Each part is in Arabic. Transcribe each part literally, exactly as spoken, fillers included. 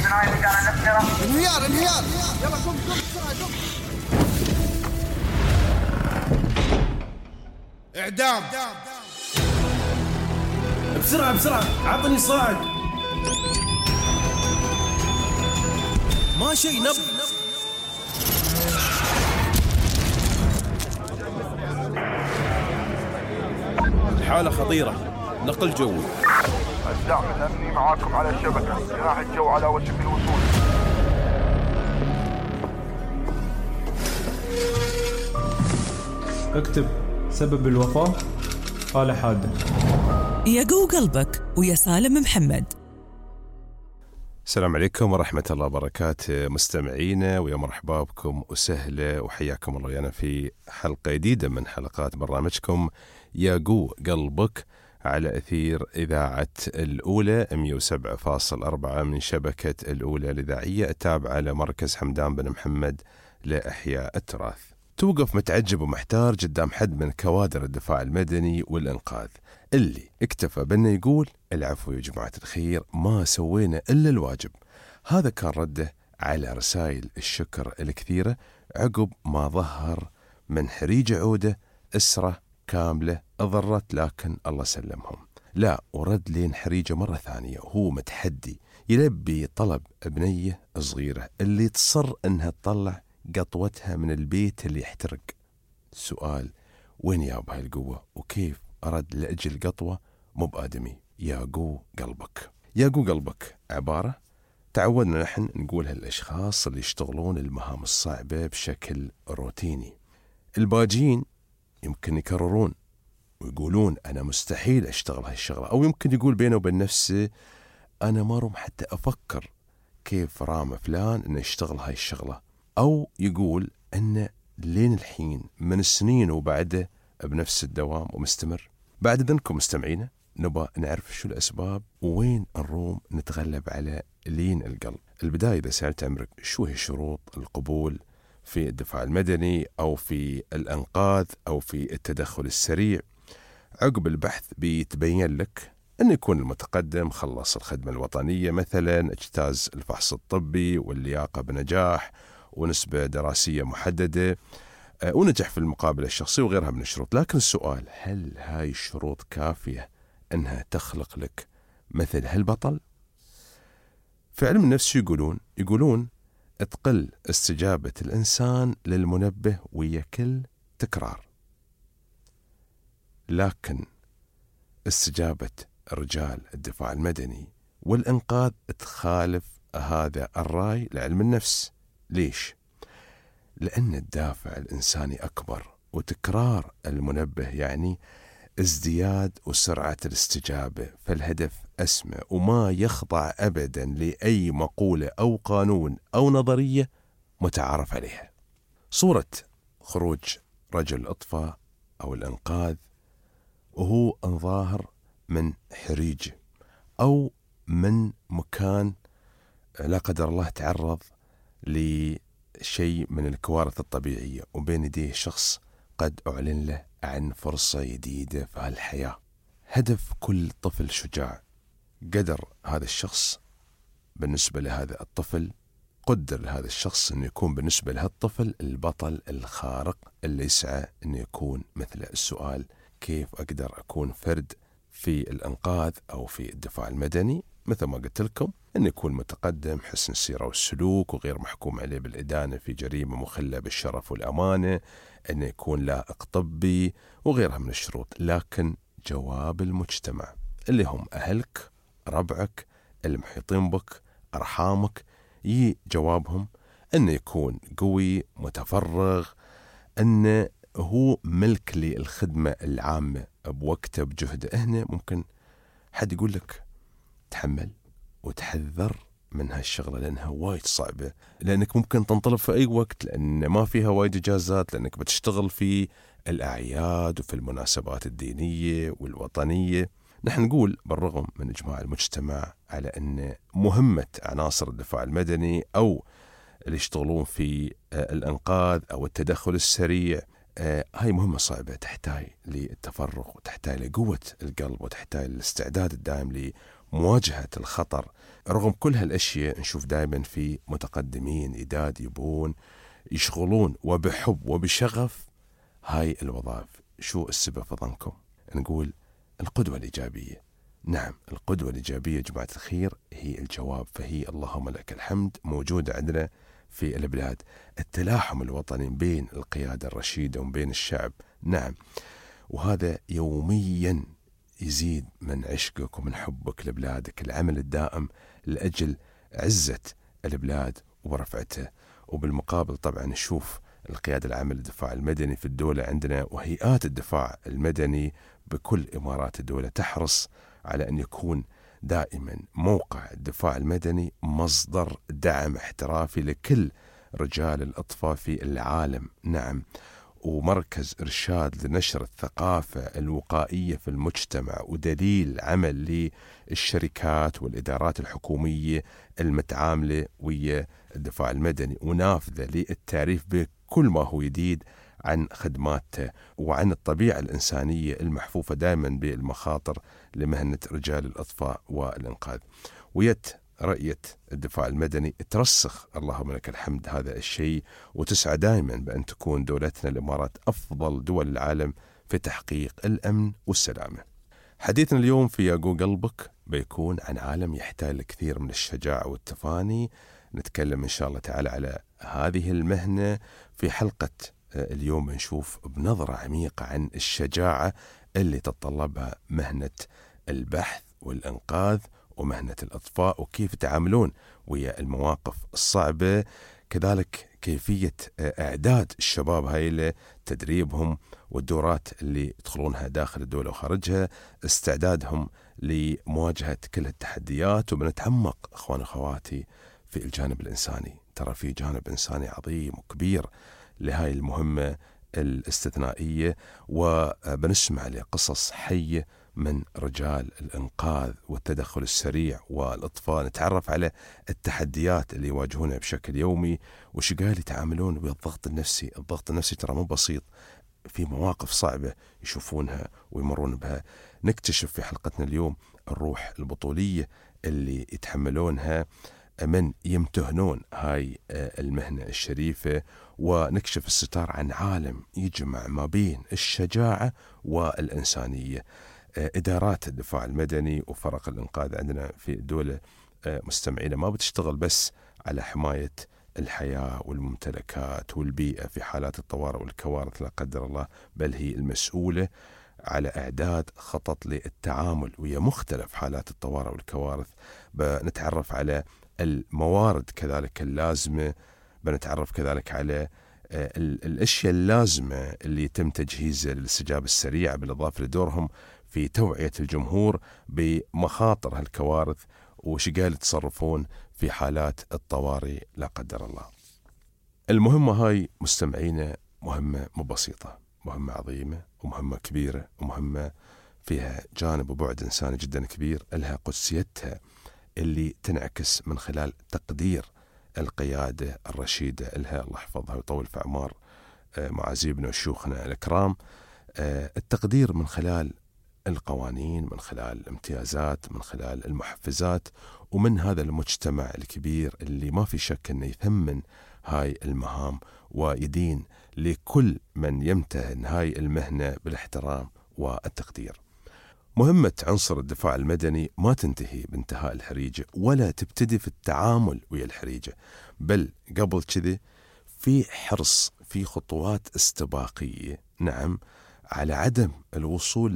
انهيار انهيار يلا قم قم بسرعة قم. اعدام بسرعة بسرعة عطني صاعد. ما شيء نب. الحالة خطيرة، نقل جوي. الدعم الأمني معاكم على الشبكة، جناح الجو على وشك الوصول. اكتب سبب الوفاة حالة حادة. يا جو قلبك ويا سالم محمد. السلام عليكم ورحمة الله وبركاته مستمعينا، ويا مرحبا بكم وسهلا وحياكم الله ويانا في حلقة جديدة من حلقات برنامجكم يا جو قلبك على أثير إذاعة الأولى مية وسبعة فاصلة أربعة من شبكة الأولى الإذاعية التابعة لمركز حمدان بن محمد لإحياء التراث. توقف متعجب ومحتار قدام حد من كوادر الدفاع المدني والإنقاذ اللي اكتفى بأنه يقول العفو يا جماعة الخير، ما سوينا إلا الواجب. هذا كان رده على رسائل الشكر الكثيرة عقب ما ظهر من حريج عودة أسرة كاملة أضرت لكن الله سلمهم. لا، ورد لين حريجة مرة ثانية وهو متحدي يلبي طلب ابنية صغيرة اللي تصر أنها تطلع قطوتها من البيت اللي يحترق. سؤال، وين يابا هالقوة وكيف أرد لأجل قطوة مو بآدمي؟ يا قو قلبك. يا قو قلبك عبارة تعودنا نحن نقولها للأشخاص اللي يشتغلون المهام الصعبة بشكل روتيني. الباجين يمكن يكررون ويقولون أنا مستحيل أشتغل هالشغلة، أو يمكن يقول بينه وبين نفسه أنا ما روم حتى أفكر كيف رام فلان أنه يشتغل هاي الشغلة، أو يقول أنه لين الحين من السنين وبعده بنفس الدوام ومستمر. بعد ذنكم مستمعينا نبغى نعرف شو الأسباب وين نروم نتغلب على لين القلب. البداية إذا سألت عمرك شو هي شروط القبول في الدفاع المدني أو في الأنقاذ أو في التدخل السريع، عقب البحث بيتبين لك أن يكون المتقدم خلص الخدمة الوطنية مثلا، اجتاز الفحص الطبي واللياقة بنجاح ونسبة دراسية محددة، ونجح في المقابلة الشخصية وغيرها من الشروط. لكن السؤال، هل هاي الشروط كافية أنها تخلق لك مثل هالبطل؟ في علم النفس يقولون يقولون تقل استجابة الإنسان للمنبه ويا كل تكرار، لكن استجابة رجال الدفاع المدني والإنقاذ تخالف هذا الرأي لعلم النفس. ليش؟ لأن الدافع الإنساني أكبر، وتكرار المنبه يعني ازدياد وسرعة الاستجابة، فالهدف أسمى وما يخضع أبدا لأي مقولة أو قانون أو نظرية متعارف عليها. صورة خروج رجل الإطفاء أو الإنقاذ وهو ظاهر من حريج أو من مكان لا قدر الله تعرض لشيء من الكوارث الطبيعية وبين يديه شخص قد أعلن له عن فرصة جديدة في هالحياة. هدف كل طفل شجاع، قدر هذا الشخص بالنسبة لهذا الطفل، قدر لهذا الشخص أن يكون بالنسبة لهالطفل البطل الخارق اللي يسعى أن يكون مثله. السؤال، كيف أقدر أكون فرد في الإنقاذ أو في الدفاع المدني؟ مثل ما قلت لكم، أن يكون متقدم، حسن السيرة والسلوك، وغير محكوم عليه بالإدانة في جريمة مخلة بالشرف والأمانة، أن يكون لائق طبي وغيرها من الشروط. لكن جواب المجتمع اللي هم أهلك، ربعك، المحيطين بك، أرحامك، يي جوابهم أن يكون قوي، متفرغ، أنه هو ملك للخدمة العامة بوقته بجهده. هنا ممكن حد يقول لك تحمل وتحذر من هالشغلة لأنها وايد صعبة، لأنك ممكن تنطلب في أي وقت، لأن ما فيها وايد إجازات، لأنك بتشتغل في الأعياد وفي المناسبات الدينية والوطنية. نحن نقول بالرغم من إجماع المجتمع على أن مهمة عناصر الدفاع المدني أو اللي يشتغلون في الإنقاذ أو التدخل السريع هاي مهمة صعبة، تحتاج للتفرغ وتحتاج لقوة القلب وتحتاج للاستعداد الدائم مواجهة الخطر. رغم كل هالأشياء نشوف دائما في متقدمين إداد يبون يشغلون وبحب وبشغف هاي الوظائف. شو السبب في ظنكم؟ نقول القدوة الإيجابية. نعم، القدوة الإيجابية جماعة الخير هي الجواب، فهي اللهم لك الحمد موجودة عندنا في البلاد. التلاحم الوطني بين القيادة الرشيدة وبين الشعب، نعم، وهذا يوميا يزيد من عشقك ومن حبك لبلادك. العمل الدائم لأجل عزة البلاد ورفعته. وبالمقابل طبعا نشوف القيادة العامة للدفاع المدني في الدولة عندنا وهيئات الدفاع المدني بكل إمارات الدولة تحرص على أن يكون دائما موقع الدفاع المدني مصدر دعم احترافي لكل رجال الإطفاء في العالم. نعم، ومركز إرشاد لنشر الثقافة الوقائية في المجتمع، ودليل عمل للشركات والإدارات الحكومية المتعاملة ويا الدفاع المدني، ونافذة للتعريف بكل ما هو جديد عن خدماته وعن الطبيعة الإنسانية المحفوفة دائما بالمخاطر لمهنة رجال الإطفاء والإنقاذ. ويت رأية الدفاع المدني ترسخ اللهم لك الحمد هذا الشيء، وتسعى دائما بأن تكون دولتنا الإمارات أفضل دول العالم في تحقيق الأمن والسلامة. حديثنا اليوم في يا جو قلبك بيكون عن عالم يحتاج لكثير من الشجاعة والتفاني. نتكلم إن شاء الله تعالى على هذه المهنة في حلقة اليوم. نشوف بنظرة عميقة عن الشجاعة اللي تتطلبها مهنة البحث والإنقاذ ومهنة الإطفاء، وكيف يتعاملون ويا المواقف الصعبة. كذلك كيفية إعداد الشباب هاي لتدريبهم والدورات اللي يدخلونها داخل الدولة وخارجها، استعدادهم لمواجهة كل التحديات. وبنتعمق أخوان أخواتي في الجانب الإنساني. ترى في جانب إنساني عظيم وكبير لهاي المهمة الاستثنائية، وبنسمع لقصص حية من رجال الإنقاذ والتدخل السريع والإطفاء. نتعرف على التحديات اللي يواجهونها بشكل يومي وش قال يتعاملون بالضغط النفسي. الضغط النفسي ترى مو بسيط، في مواقف صعبة يشوفونها ويمرون بها. نكتشف في حلقتنا اليوم الروح البطولية اللي يتحملونها من يمتهنون هاي المهنة الشريفة، ونكشف الستار عن عالم يجمع ما بين الشجاعة والإنسانية. إدارات الدفاع المدني وفرق الإنقاذ عندنا في الدولة مستمعينا ما بتشتغل بس على حماية الحياة والممتلكات والبيئة في حالات الطوارئ والكوارث لا قدر الله، بل هي المسؤولة على إعداد خطط للتعامل ويا مختلف حالات الطوارئ والكوارث. بنتعرف على الموارد كذلك اللازمة، بنتعرف كذلك على الأشياء اللازمة اللي يتم تجهيزها للاستجابة السريعة، بالإضافة لدورهم في توعية الجمهور بمخاطر هالكوارث وش قال يتصرفون في حالات الطوارئ لا قدر الله. المهمة هاي مستمعينا مهمة مو بسيطة، مهمة عظيمة ومهمة كبيرة ومهمة فيها جانب وبعد إنساني جدا كبير، لها قدسيتها اللي تنعكس من خلال تقدير القيادة الرشيدة لها الله يحفظها ويطول في أعمار معازيبنا وشيوخنا الكرام. التقدير من خلال القوانين، من خلال الامتيازات، من خلال المحفزات، ومن هذا المجتمع الكبير اللي ما في شك أنه يثمن هاي المهام ويدين لكل من يمتهن هاي المهنة بالاحترام والتقدير. مهمة عنصر الدفاع المدني ما تنتهي بانتهاء الحريجة ولا تبتدي في التعامل ويا الحريجة، بل قبل كذا في حرص، في خطوات استباقية، نعم، على عدم الوصول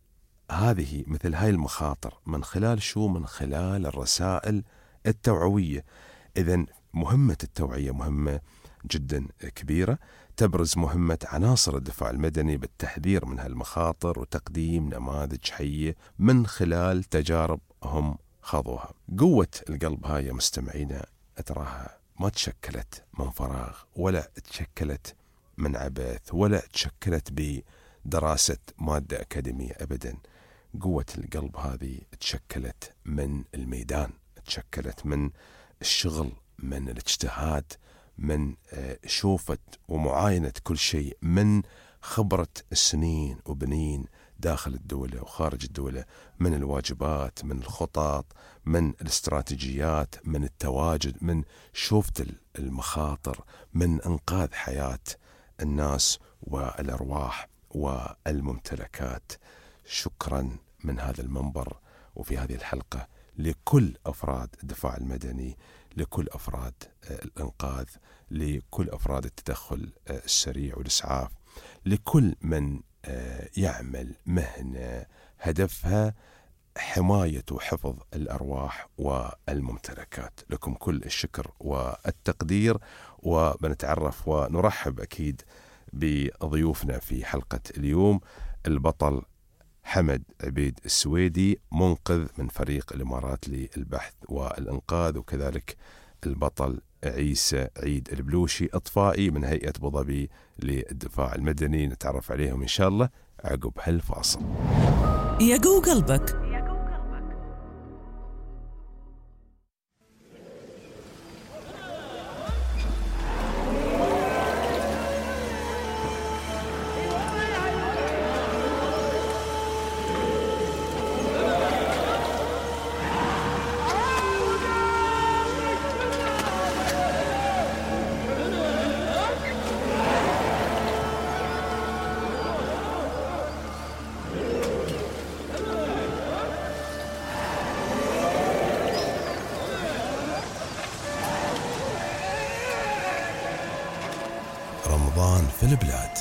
لهذه مثل هاي المخاطر من خلال شو؟ من خلال الرسائل التوعوية. إذن مهمة التوعية مهمة جدا كبيرة، تبرز مهمة عناصر الدفاع المدني بالتحذير من هالمخاطر وتقديم نماذج حية من خلال تجارب هم خاضوها. قوة القلب هاي يا مستمعينا أتراها ما تشكلت من فراغ، ولا تشكلت من عبث، ولا تشكلت بدراسة مادة أكاديمية أبدا. قوة القلب هذه تشكلت من الميدان، تشكلت من الشغل، من الاجتهاد، من شوفة ومعاينة كل شيء، من خبرة السنين وبنين داخل الدولة وخارج الدولة، من الواجبات، من الخطط، من الاستراتيجيات، من التواجد، من شوفة المخاطر، من إنقاذ حياة الناس والأرواح والممتلكات. شكرا من هذا المنبر وفي هذه الحلقة لكل أفراد الدفاع المدني، لكل أفراد الإنقاذ، لكل أفراد التدخل السريع والإسعاف، لكل من يعمل مهنة هدفها حماية وحفظ الأرواح والممتلكات. لكم كل الشكر والتقدير، وبنتعرف ونرحب أكيد بضيوفنا في حلقة اليوم. البطل حمد عبيد السويدي، منقذ من فريق الإمارات للبحث والإنقاذ، وكذلك البطل عيسى عيد البلوشي، إطفائي من هيئة أبو ظبي للدفاع المدني. نتعرف عليهم إن شاء الله عقب هالفاصل. يقو قلبك. رمضان في البلاد.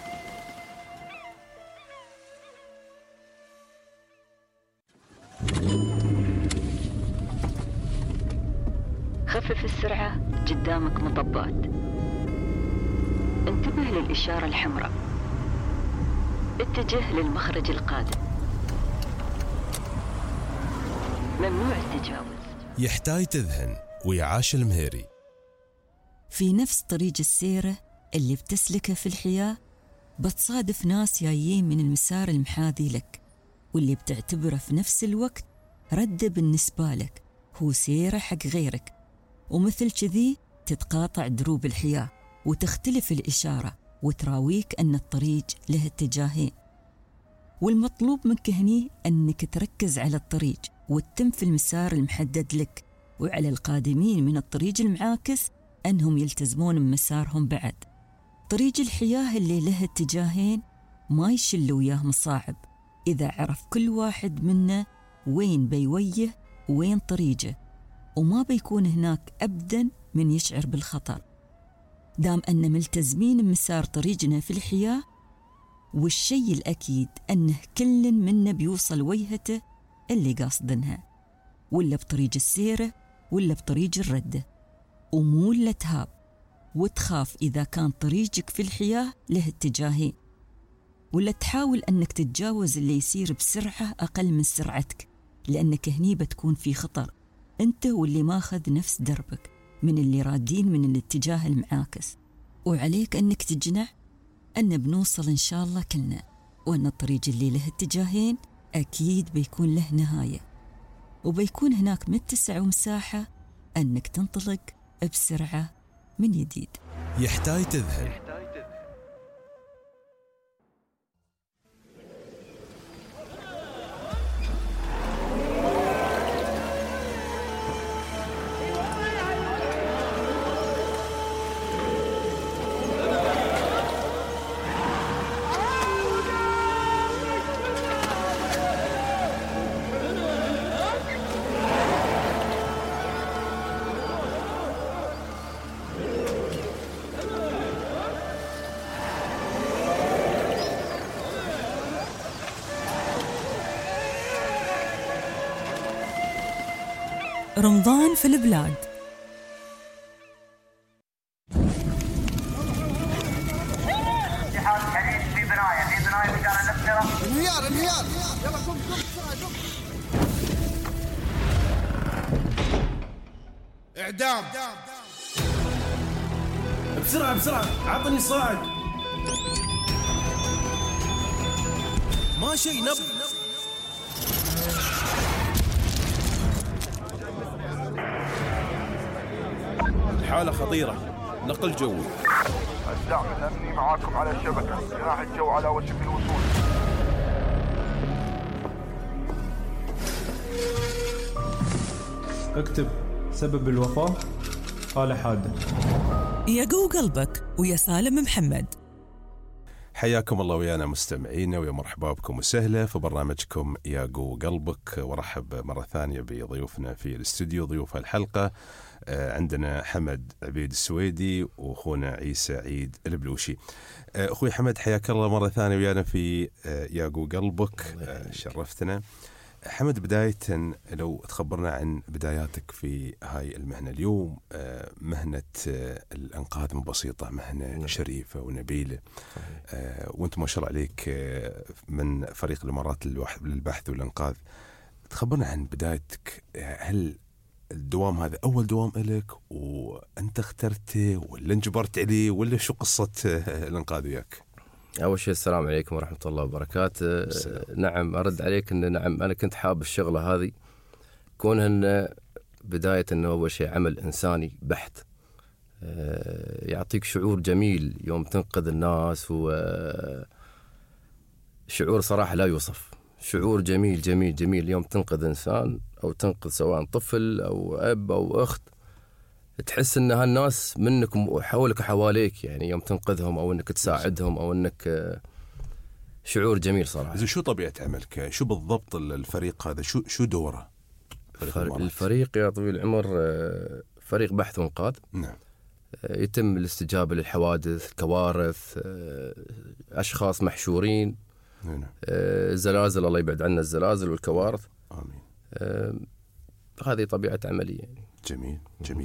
خفف السرعة، قدامك مطبات، انتبه للإشارة الحمراء، اتجه للمخرج القادم، ممنوع التجاوز. يحتاج تذهن ويعاش المهيري. في نفس طريق السيرة اللي بتسلكه في الحياة بتصادف ناس جايين من المسار المحاذي لك، واللي بتعتبره في نفس الوقت ردة بالنسبة لك، هو سيرة حق غيرك، ومثل كذي تتقاطع دروب الحياة وتختلف الإشارة وتراويك أن الطريق له اتجاهين. والمطلوب منك هني أنك تركز على الطريق وتتم في المسار المحدد لك، وعلى القادمين من الطريق المعاكس أنهم يلتزمون بمسارهم بعد. طريق الحياة اللي له اتجاهين ما يشل وياه مصاعب إذا عرف كل واحد منا وين بيويه وين طريقه، وما بيكون هناك أبداً من يشعر بالخطر دام أن ملتزمين بمسار طريقنا في الحياة. والشيء الأكيد أنه كل منا بيوصل وجهته اللي قاصدنها، ولا بطريق السيرة ولا بطريق الردة، ومو لا تهاب وتخاف إذا كان طريقك في الحياة له اتجاهين، ولا تحاول أنك تتجاوز اللي يصير بسرعة أقل من سرعتك، لأنك هني بتكون في خطر أنت واللي ماخذ نفس دربك من اللي رادين من الاتجاه المعاكس. وعليك أنك تجنع أن بنوصل إن شاء الله كلنا، وأن الطريق اللي له اتجاهين أكيد بيكون له نهاية، وبيكون هناك متسع ومساحة أنك تنطلق بسرعة من جديد. يحتاج تذهن. رمضان في البلاد. انهيار انهيار يلا قم قم بسرعة قم. إعدام بسرعة بسرعة، عطني صاعد. ما شيء نب. الحالة خطيرة، نقل جوي. الدعم الأمني معاكم على الشبكة، جناح الجو على وشك الوصول. اكتب سبب الوفاة حالة حادة. يا جو قلبك ويا سالم محمد. حياكم الله ويانا مستمعينا، ويا مرحبا بكم وسهلا في برنامجكم يا جو قلبك. ورحب مرة ثانية بضيوفنا في الاستوديو، ضيوف الحلقة عندنا حمد عبيد السويدي وأخونا عيسى عيد البلوشي. أخوي حمد حياك الله مرة ثانية ويانا في يا جو قلبك، شرفتنا. حمد، بداية لو تخبرنا عن بداياتك في هاي المهنة اليوم. مهنة الإنقاذ مو بسيطة، مهنة شريفة ونبيلة، وانت ما شاء الله عليك من فريق الإمارات للبحث والإنقاذ. تخبرنا عن بدايتك، هل الدوام هذا أول دوام إلك وأنت اخترته ولا انجبرت عليه، ولا شو قصة الإنقاذ وياك؟ أول شيء السلام عليكم ورحمة الله وبركاته. السلام. نعم، أرد عليك أن نعم أنا كنت حاب الشغلة هذه، كونها أن بداية أنه أول شيء عمل إنساني بحت، يعطيك شعور جميل يوم تنقذ الناس، وشعور صراحة لا يوصف، شعور جميل جميل جميل يوم تنقذ إنسان أو تنقذ سواء طفل أو أب أو أخت، تحس ان هالناس منك وحولك حواليك، يعني يوم تنقذهم او انك تساعدهم او انك شعور جميل صراحه. إذا شو طبيعه عملك؟ شو بالضبط الفريق هذا؟ شو شو دوره؟ فريق الفريق يا طويل العمر فريق بحث وانقاذ. نعم. يتم الاستجابه للحوادث، كوارث، اشخاص محشورين. نعم. زلازل، الله يبعد عنا الزلازل والكوارث. امين. هذه طبيعه عملي يعني. جميل جميل.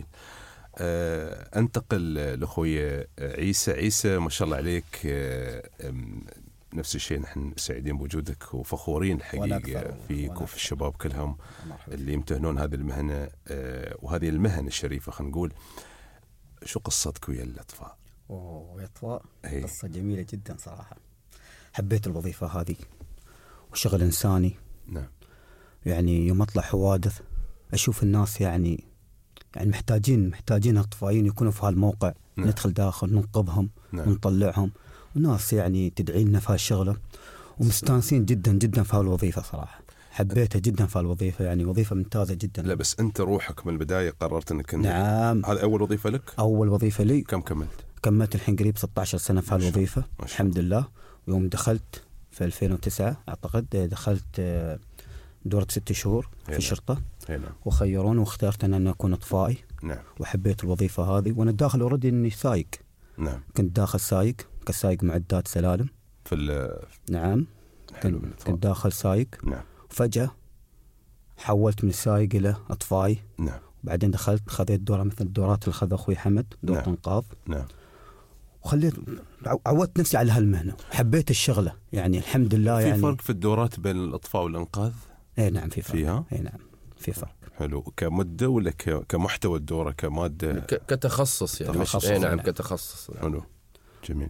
أه انتقل لاخوي عيسى. عيسى ما شاء الله عليك، أه نفس الشيء، نحن سعيدين بوجودك وفخورين الحقيقه فيك وفي الشباب كلهم اللي يمتهنون هذه المهنه، أه وهذه المهنه الشريفه. خلينا نقول شو قصتك ويا الاطفاء؟ اوه الاطفاء قصه جميله جدا صراحه. حبيت الوظيفه هذه وشغل انساني. نعم. يعني يوم اطلع حوادث اشوف الناس يعني يعني محتاجين محتاجين اطفائيين يكونوا في هالموقع. نعم. ندخل داخل ننقذهم. نعم. ونطلعهم، وناس يعني تدعي لنا في هالشغله، ومستانسين جدا جدا في هالوظيفه صراحه. حبيتها جدا في هالوظيفه، يعني وظيفه ممتازه جدا. لا بس انت روحك من البدايه قررت انك انت. نعم. هذا اول وظيفه لك؟ اول وظيفه لي. كم كملت؟ كملت الحين قريب ستة عشر سنه في هالوظيفه الحمد لله. ويوم دخلت في ألفين وتسعة اعتقد دخلت دورة ست شهور في الشرطة. هنا. وخيرون واخترت أن أنا أكون إطفائي. نعم. وحبيت الوظيفة هذه، وأنا داخل أوريدي إني سايق. نعم. كنت داخل سايق كسايق معدات سلالم في ال. نعم. حلو. كنت داخل سايق. نعم. فجأة حولت من السايق إلى إطفائي. نعم. وبعدين دخلت خذيت دورة مثل الدورات اللي خذ أخوي حمد، دورة نعم. إنقاذ. نعم. وخليت عودت نفسي على هالمهنة، حبيت الشغلة يعني الحمد لله. في يعني فرق في الدورات بين الإطفاء والإنقاذ؟ اي نعم في فرق. فيها؟ اي نعم في فرق. حلو. كمدة ولا كمحتوى الدورة كمادة؟ كتخصص يعني. تخصص. اي نعم كتخصص. حلو. جميل.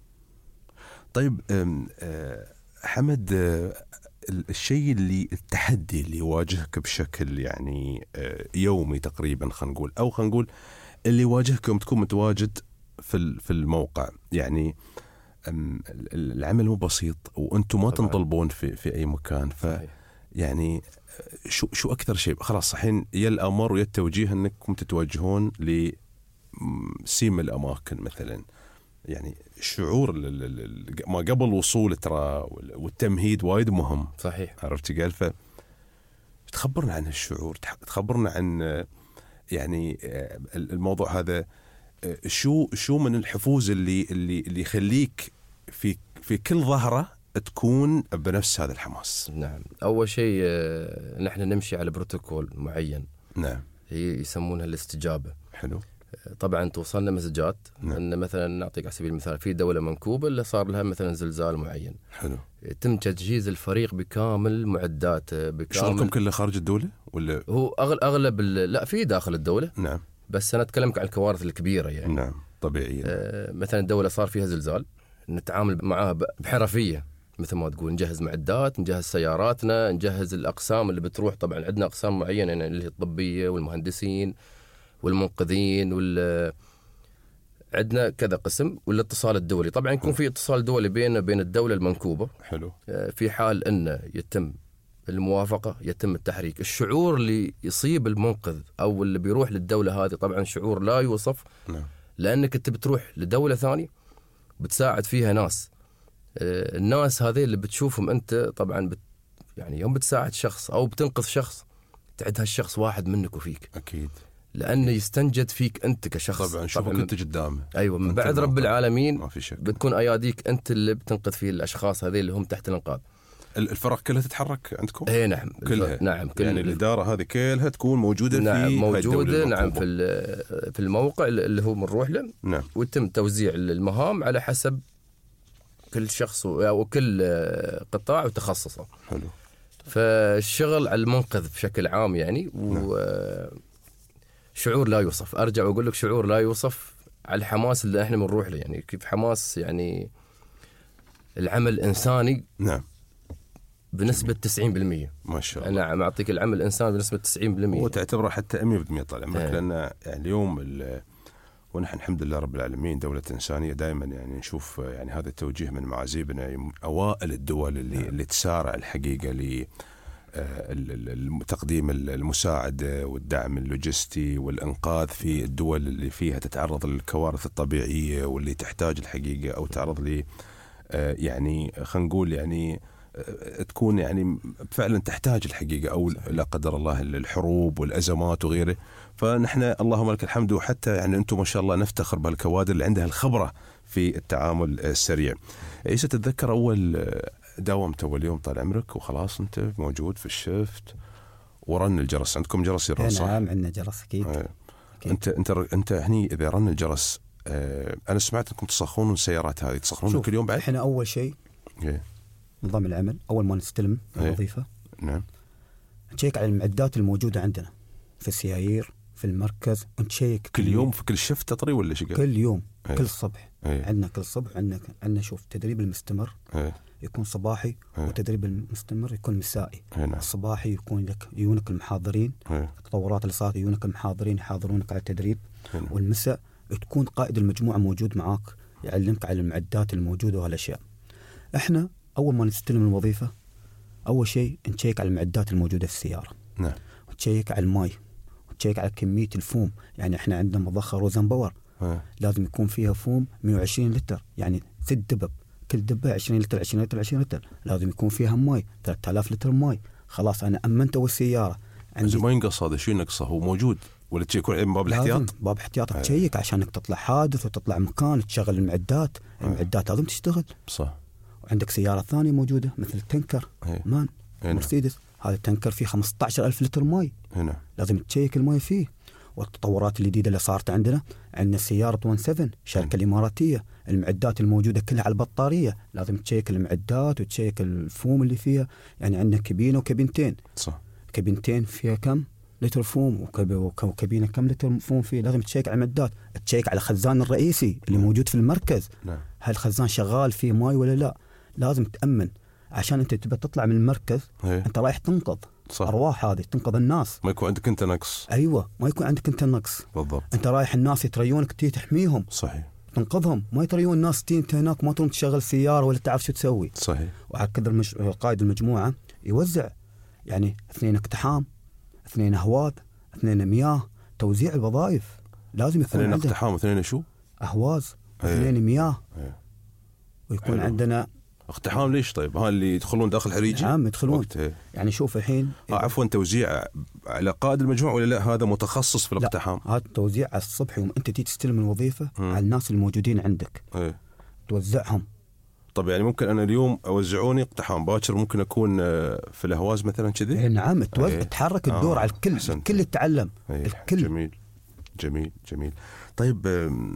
طيب حمد، الشيء اللي التحدي اللي يواجهك بشكل يعني يومي تقريبا، خلينا نقول، او خلينا نقول اللي يواجهك يوم تكون متواجد في في الموقع، يعني العمل مو بسيط وانتم ما تنطلبون في في اي مكان، ف يعني شو شو اكثر شيء خلاص الحين يا الامر ويا التوجيه انكم تتوجهون لسيم الاماكن مثلا، يعني شعور ما قبل وصول ترى والتمهيد وايد مهم. صحيح. عرفت قال؟ ف تخبرنا عن الشعور، تخبرنا عن يعني الموضوع هذا، شو شو من الحفوز اللي اللي اللي يخليك في في كل ظهره تكون بنفس هذا الحماس؟ نعم. اول شيء نحن نمشي على بروتوكول معين. نعم. هي يسمونها الاستجابه. حلو. طبعا توصلنا مسجات. نعم. ان مثلا نعطيك على سبيل المثال في دوله منكوبه اللي صار لها مثلا زلزال معين. حلو. يتم تجهيز الفريق بكامل معداته بكامل. شغلكم كله خارج الدوله ولا هو اغلب لا في داخل الدوله؟ نعم. بس انا اتكلمك عن الكوارث الكبيره يعني. نعم طبيعيه. آه مثلا الدوله صار فيها زلزال، نتعامل معها بحرفيه مثل ما تقول، نجهز معدات، نجهز سياراتنا، نجهز الاقسام اللي بتروح. طبعا عندنا اقسام معينه يعني اللي هي الطبيه والمهندسين والمنقذين وال عندنا كذا قسم. والاتصال الدولي طبعا يكون في اتصال دولي بين بين الدوله المنكوبه. حلو. في حال انه يتم الموافقة، يتم التحريك. الشعور اللي يصيب المنقذ أو اللي بيروح للدولة هذه طبعا شعور لا يوصف. نعم. لأنك أنت بتروح لدولة ثانية بتساعد فيها ناس، آه الناس هذه اللي بتشوفهم أنت طبعا بت يعني يوم بتساعد شخص أو بتنقذ شخص تعد هالشخص واحد منك وفيك. أكيد. لأنه يستنجد فيك أنت كشخص. طبعا شوفك أنت قدامه. أيوة من بعد رب العالمين ما في شك. بتكون أياديك أنت اللي بتنقذ فيه الأشخاص هذه اللي هم تحت الإنقاذ. الفرق كلها تتحرك عندكم؟ اي نعم كلها. نعم كل يعني الإدارة هذه كلها تكون موجودة نعم في موجودة نعم في في الموقع اللي هو بنروح له. نعم. ويتم توزيع المهام على حسب كل شخص أو كل قطاع وتخصصه. حلو. فالشغل على المنقذ بشكل عام يعني وشعور لا يوصف. أرجع وأقول لك شعور لا يوصف على الحماس اللي احنا بنروح له. يعني كيف حماس يعني العمل إنساني. نعم. بنسبة تسعين بالمئة. ما شاء الله. أنا أعطيك العمل الإنسان بنسبة تسعين بالمئة. وتعتبره حتى مية بالمئة طال عمرك. لأن يعني اليوم ونحن الحمد لله رب العالمين دولة إنسانية دائما يعني نشوف يعني هذا التوجيه من معازيبنا أوائل الدول اللي نعم. اللي تسارع الحقيقة لتقديم المساعدة والدعم اللوجستي والإنقاذ في الدول اللي فيها تتعرض للكوارث الطبيعية واللي تحتاج الحقيقة أو تعرض لي يعني خلينا نقول يعني تكون يعني فعلا تحتاج الحقيقة أو لا قدر الله الحروب والأزمات وغيره. فنحن اللهم لك الحمد. وحتى يعني أنتم ما شاء الله نفتخر بهالكوادر اللي عندها الخبرة في التعامل السريع. عيسى تتذكر أول داومت أول يوم طال عمرك وخلاص أنت موجود في الشفت ورن الجرس؟ عندكم جرس يرن صح؟ نعم عندنا جرس أكيد. أكيد. أنت أنت أنت هني إذا رن الجرس آه أنا سمعت أنكم تصخرون السيارات هذه تصخرون كل يوم بعد؟ إحنا أول شيء إيه؟ نظام العمل أول ما نستلم الوظيفة نعم نشيك على المعدات الموجودة عندنا في السيايير في المركز ونشيك كل يوم في كل شفت تطري ولا شيء؟ كل يوم هي. كل الصبح هي. عندنا كل الصبح عندنا عندنا شوف تدريب المستمر هي. يكون صباحي هي. وتدريب المستمر يكون مسائي. نعم. الصباحي يكون لك يونك المحاضرين هي. التطورات اللي صارت يونك المحاضرين يحاضرونك على التدريب. هي. والمساء تكون قائد المجموعة موجود معاك يعلمك على المعدات الموجودة وهالأشياء. احنا أول ما نستلم الوظيفة أول شيء نشيك على المعدات الموجودة في السيارة. نعم. وتشيك على الماء وتشيك على كمية الفوم. يعني احنا عندنا مضخة روزن باور لازم يكون فيها فوم مئة وعشرين لتر يعني ست دبب كل دبة عشرين لتر عشرين لتر عشرين لتر. لازم يكون فيها ماء ثلاثة آلاف لتر ماء. خلاص أنا أمنت والسيارة عندي ما ينقص هذا شيء نقصه هو موجود ولا تشيكون من باب الاحتياط؟ باب احتياط تشيك عشانك تطلع حادث وتطلع مكان تشغل المعدات. المعدات لازم تشتغل صح. وعندك سيارة ثانية موجودة مثل التنكر هي. مان هنا. مرسيدس هذا التنكر فيه خمسة عشر ألف لتر ماء هنا. لازم تشيك الماء فيه. والتطورات الجديدة اللي صارت عندنا عندنا سيارة سبعة سبعة شركة الإماراتية المعدات الموجودة كلها على البطارية لازم تشيك المعدات وتشيك الفوم اللي فيها. يعني عندنا كابينة وكابينتين صح. كابينتين فيها كم لتر فوم وكابينة كم لتر فوم فيه. لازم تشيك على المعدات تشيك على الخزان الرئيسي اللي نعم. موجود في المركز. نعم. هل الخزان شغال فيه ماي ولا لا؟ لازم تأمن عشان أنت تبى تطلع من المركز. هي. أنت رايح تنقذ صح. أرواح هذه تنقذ الناس. ما يكون عندك أنت نقص. أيوة ما يكون عندك أنت نقص. بالضبط. أنت رايح الناس يتريونك تي تحميهم. صحيح. تنقذهم ما يتريون الناس تي أنت هناك ما تروح تشغل سيارة ولا تعرف شو تسوي. صحيح. وعلى كذا المج... قائد المجموعة يوزع يعني اثنين اقتحام اثنين أهواز اثنين مياه توزيع الوظائف لازم يكون اثنين اقتحام واثنين شو؟ أهواز اثنين مياه. هي. ويكون حلو. عندنا اقتحام ليش طيب؟ ها اللي يدخلون داخل حريجي؟ نعم يدخلون يعني شوف الحين آه عفوا توزيع على قائد المجموعة ولا لا هذا متخصص في الاقتحام؟ هذا توزيع على الصبح يوم أنت تيجي تستلم الوظيفة م. على الناس الموجودين عندك. هي. توزعهم. طب يعني ممكن أنا اليوم أوزعوني اقتحام باكر ممكن أكون في الأهواز مثلا كذي؟ نعم توزع تحرك الدور آه. على الكل حسنت. الكل يتعلم الكل. جميل جميل جميل. طيب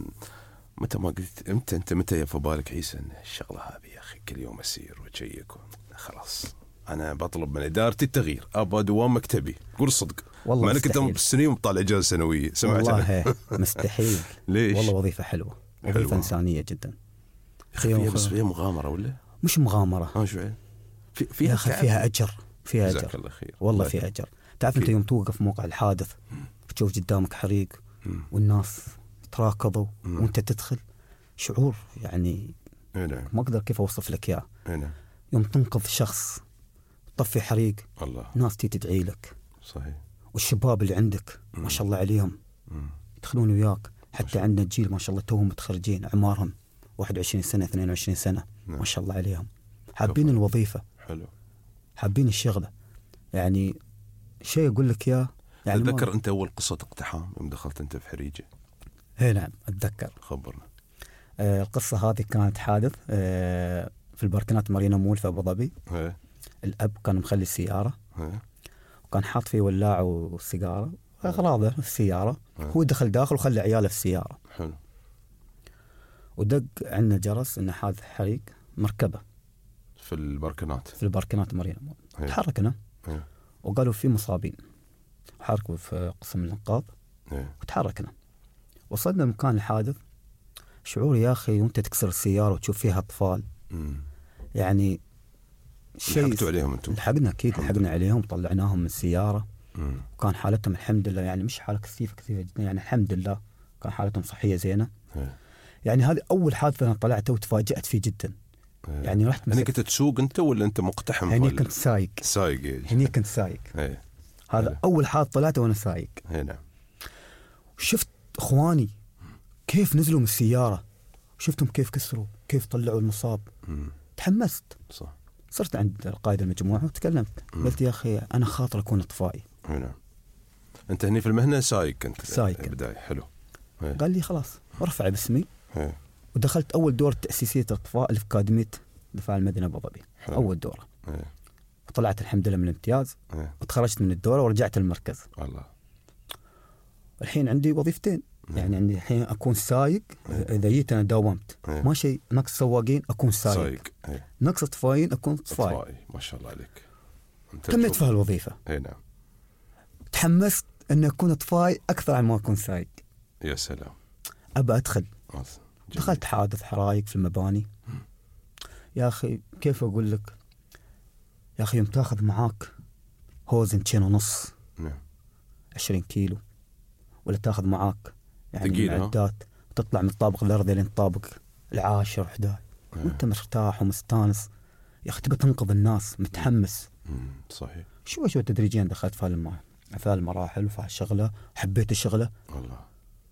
متى ما قلت أنت أنت متى في بالك عيسى إن الشغلة هذه يا أخي كل يوم أسير وأشيك خلاص أنا بطلب من إدارتي التغيير أبغى دوام مكتبي؟ قول الصدق. والله مع إنك أنت بالسنين طالع إجازة سنوية سمعت والله مستحيل. ليش؟ والله وظيفة حلوة وظيفة حلوة. إنسانية جدا. فيها بس فيها مغامرة ولا؟ مش مغامرة. آه شو في فيها فيها أجر فيها أجر الله خير. والله فيها أجر. تعرف أنت يوم توقف موقع الحادث بتشوف قدامك حريق مم. والناس تراكضوا مم. وأنت تدخل شعور يعني نعم. ما أقدر كيف أوصف لك إياه. نعم. يوم تنقذ شخص طفي حريق الله. ناس تي تدعي لك. صحيح. والشباب اللي عندك مم. ما شاء الله عليهم مم. يدخلون وياك. حتى عندنا جيل ما شاء الله توهم متخرجين عمارهم واحد وعشرين سنة اثنين وعشرين سنة. نعم. ما شاء الله عليهم حابين كفر. الوظيفة. حلو. حابين الشغلة. يعني شيء أقول لك يا يعني أتذكر ما... أنت أول قصة اقتحام يوم دخلت أنت في حريجة. هي نعم أتذكر. خبرنا. آه القصة هذه كانت حادث آه في الباركنات مارينا مول في أبو ظبي. الأب كان مخلي السيارة هي. وكان حاط فيه ولاعة وسيجارة أغراضه في السيارة. هي. هو دخل داخل وخلى عياله في السيارة. حلو. ودق عندنا جرس إنه حادث حريق مركبة في الباركنات في الباركنات مارينا مول. تحركنا هي. وقالوا في مصابين حركوا في قسم الإنقاذ. وتحركنا وصلنا مكان الحادث. شعور يا أخي وأنت تكسر السيارة وتشوف فيها أطفال. مم. يعني شيء لحقتوا عليهم أنتم؟ لحقنا أكيد لحقنا عليهم طلعناهم من السيارة. مم. وكان حالتهم الحمد لله يعني مش حالة كثيفة كثيفة جدا يعني الحمد لله كان حالتهم صحية زينة. هي. يعني هذه أول حادثة أنا طلعته وتفاجأت فيه جدا. هي. يعني رحت يعني كنت تسوق أنت ولا أنت مقتحم؟ يعني كنت سايق. سايق يعني كنت سايق. هذا هي. أول حادث طلعته وأنا سايق. نعم. شفت إخواني كيف نزلوا من السيارة شفتهم كيف كسروا كيف طلعوا المصاب. مم. تحمست. صح. صرت عند قائد المجموعة وتكلمت. مم. قلت يا أخي أنا خاطر أكون إطفائي. نعم. أنت هني في المهنة سايق كنت؟ سايق بداية. حلو. هي. قال لي خلاص ورفع باسمي. هي. ودخلت أول دورة تأسيسية الإطفاء اللي في أكاديمية دفاع المدينة أبو ظبي. أول دورة. هي. وطلعت الحمد لله من الامتياز. هي. وتخرجت من الدورة ورجعت المركز. الله. الحين عندي وظيفتين. يعني عندي الحين أكون سايق إذا جيت أنا داومت ماشي نقص سواقين أكون سايق. نقص طفايين أكون طفاي. ما شاء الله عليك. كملت في هالوظيفة. اي نعم. تحمست أن أكون طفاي أكثر عن ما أكون سايق. يا سلام. أبى أدخل. دخلت حادث حرايق في المباني. يا أخي كيف أقول لك يا أخي يوم تأخذ معاك هوزن تشين ونص. نعم. عشرين كيلو ولا تأخذ معاك يعني معدات تطلع من الطابق الأرضي لين الطابق العاشر حداي وانت مرتاح ومستانس يا أخي تبى تنقذ الناس متحمس. صحيح. شوي شوي تدريجيا دخلت في في المراحل وفي الشغلة حبيت الشغلة. الله.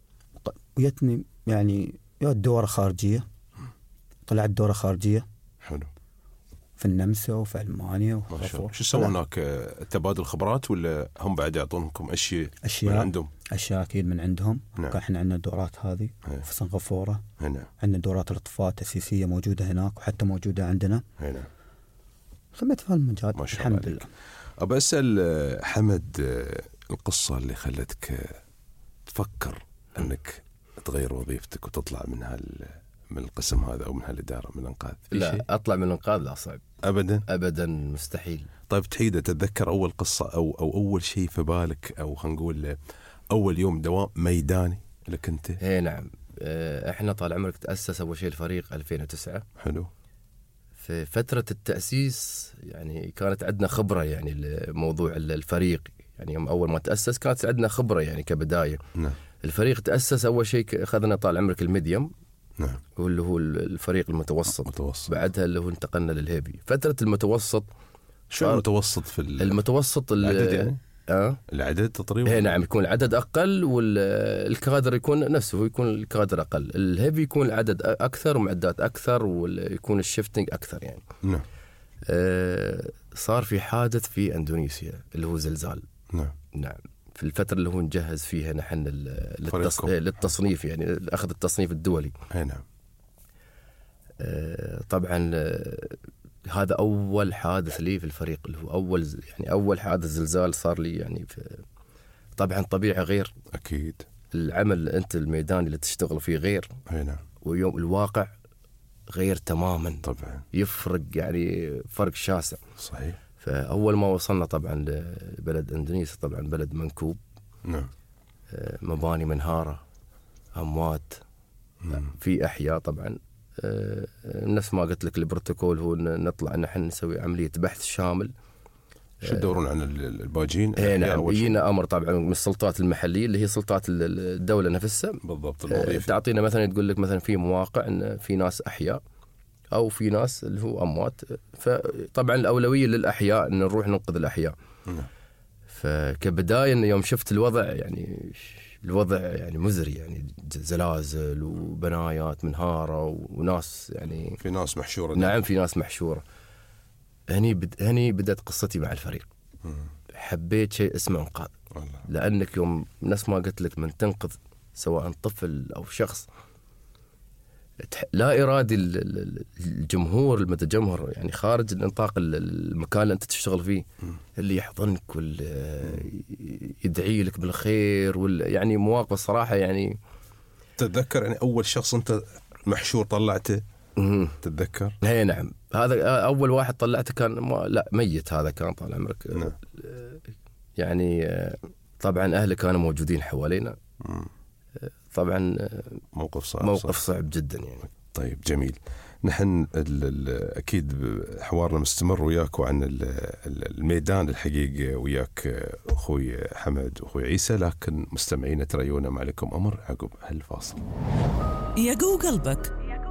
ويتني يعني يا الدورة خارجية طلعت دورة خارجية. حلو. في النمسا وفي ألمانيا وفي شو سووا هناك تبادل خبرات ولا هم بعد يعطونكم أشياء أشياء من عندهم؟ أشياء أكيد من عندهم. نعم. إحنا عندنا الدورات هذه هي. في سنغافورة. نعم. عندنا دورات الإطفاء تأسيسية موجودة هناك وحتى موجودة عندنا. نعم. خدمت في هالمجال الحمد لله. أبى أسأل حمد القصة اللي خلتك تفكر أنك تغير وظيفتك وتطلع من هال من القسم هذا أو من هالإدارة من الإنقاذ. لا شيء؟ أطلع من الإنقاذ لا صعب أبدا أبدا مستحيل. طيب تحيدة تتذكر أول قصة أو أو أول شيء في بالك أو خلينا نقول أول يوم دوام ميداني لك أنت؟ إيه نعم. إحنا طال عمرك تأسس أول شيء الفريق ألفين وتسعة. حلو. في فترة التأسيس يعني كانت عندنا خبرة يعني لموضوع الفريق يعني يوم أول ما تأسس كانت عندنا خبرة يعني كبداية. نعم. الفريق تأسس أول شيء أخذنا طال عمرك الميديوم. نعم. واللي هو الفريق المتوسط. متوسط. بعدها اللي هو انتقلنا للهيبي. فترة المتوسط شو المتوسط في المتوسط العدد يعني؟ أه؟ العدد تقريبا. ايه نعم يكون العدد أقل والكادر يكون نفسه يكون الكادر أقل. الهيبي يكون العدد أكثر ومعدات أكثر ويكون الشيفتنج أكثر يعني. نعم. آه صار في حادث في أندونيسيا اللي هو زلزال. نعم. نعم. في الفترة اللي هو نجهز فيها نحن للتص... للتصنيف يعني أخذ التصنيف الدولي. أي نعم. آه طبعا آه هذا أول حادث لي في الفريق اللي هو أول يعني أول حادث زلزال صار لي يعني في طبعا طبيعة غير. أكيد. العمل أنت الميداني اللي تشتغل فيه غير. أي نعم. ويوم الواقع غير تماما. طبعا. يفرق يعني فرق شاسع. صحيح. فأول ما وصلنا طبعا لبلد إندونيسيا طبعا بلد منكوب. نعم. مباني منهارة أموات. نعم. في أحياء طبعا. نفس ما قلت لك البروتوكول هو نطلع نحن نسوي عملية بحث شامل. شو تدورون عن الباجين؟ ايه نعم. يجينا أمر طبعا من السلطات المحلية اللي هي سلطات الدولة نفسها. بالضبط. الوظيفة تعطينا مثلا تقول لك مثلا في مواقع إن في ناس أحياء أو في ناس اللي هو أموات. فطبعا الأولوية للأحياء أن نروح ننقذ الأحياء. فكبداية إن يوم شفت الوضع يعني الوضع يعني مزري، يعني زلازل وبنايات منهارة وناس يعني في ناس محشورة. نعم في ناس محشورة. هني بد... هني بدأت قصتي مع الفريق. م. حبيت شيء اسمه إنقاذ، لأنك يوم نفس ما قلت لك من تنقذ سواء طفل أو شخص لا إرادي الجمهور المتجمهر يعني خارج النطاق المكان اللي أنت تشتغل فيه اللي يحضنك واللي يدعي لك بالخير وال يعني مواقف الصراحة. يعني تتذكر يعني أول شخص أنت محشور طلعته؟ تتذكر؟ هي نعم، هذا أول واحد طلعته كان ما لا ميت، هذا كان طال عمرك. نعم. يعني طبعا أهله كانوا موجودين حوالينا. م. طبعا موقف صعب موقف صعب, صعب جدا يعني. طيب جميل. نحن أكيد حوارنا مستمر وياك وعن الميدان الحقيقي وياك أخوي حمد وأخوي عيسى، لكن مستمعين تريونا ما عليكم أمر عقب هالفاصل. يقو قلبك.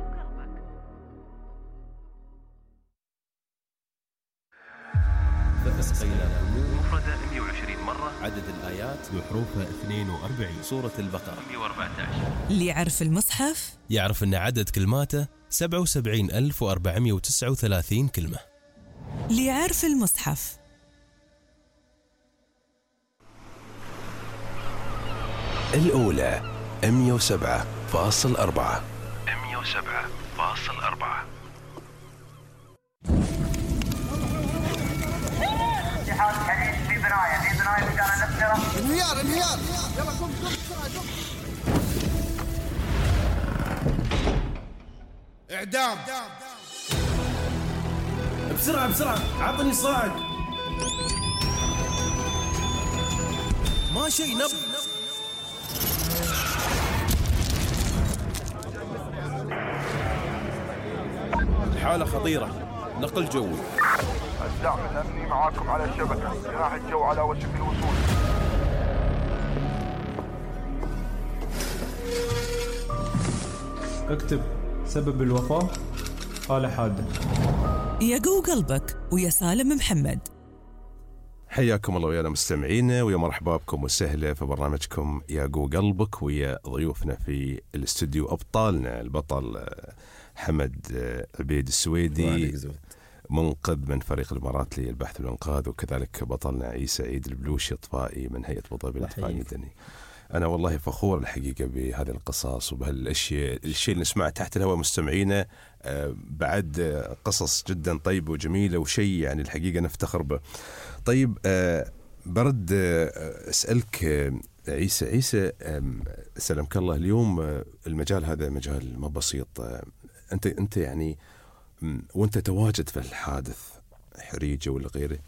مفردة مئة وعشرين مرة، عدد الآيات بحروفها اثنين وأربعين، سورة البقرة مئة وأربعة عشر. اللي يعرف المصحف يعرف أن عدد كلماته سبعة وسبعين ألف وأربعمائة وتسعة وثلاثين كلمة. اللي يعرف المصحف الأولى مئة وسبعة فاصل أربعة مئة وسبعة فاصل أربعة. في بناية في بناية مكان النفسرة. انهيار انهيار يلا قم قم بسرعة قم. إعدام بسرعة بسرعة عطني صاعد. ما شيء نب. الحالة خطيرة، نقل جوي. الدعم الأمني معاكم على الشبكة، جناح الجو على وشك الوصول. اكتب سبب الوفاة حالة حادة. يقو قلبك ويا سالم محمد. حياكم الله ويانا مستمعينا، ويا مرحبا بكم وسهلا في برنامجكم يقو قلبك، ويا ضيوفنا في الاستوديو أبطالنا البطل حمد عبيد السويدي منقذ من فريق الإمارات للبحث والإنقاذ، وكذلك بطلنا عيسى عيد البلوشي إطفائي من هيئة أبو ظبي للإطفاء المدني. أنا والله فخور الحقيقة بهذه القصص وبهالأشياء الشيء اللي نسمعه تحت الهواء مستمعينا، بعد قصص جدا طيبة وجميلة وشيء يعني الحقيقة نفتخر به. طيب برد أسألك عيسى عيسى سلمك الله، اليوم المجال هذا مجال ما بسيط. أنت أنت يعني وأنت تواجد في الحادث حريجة ولا غيره،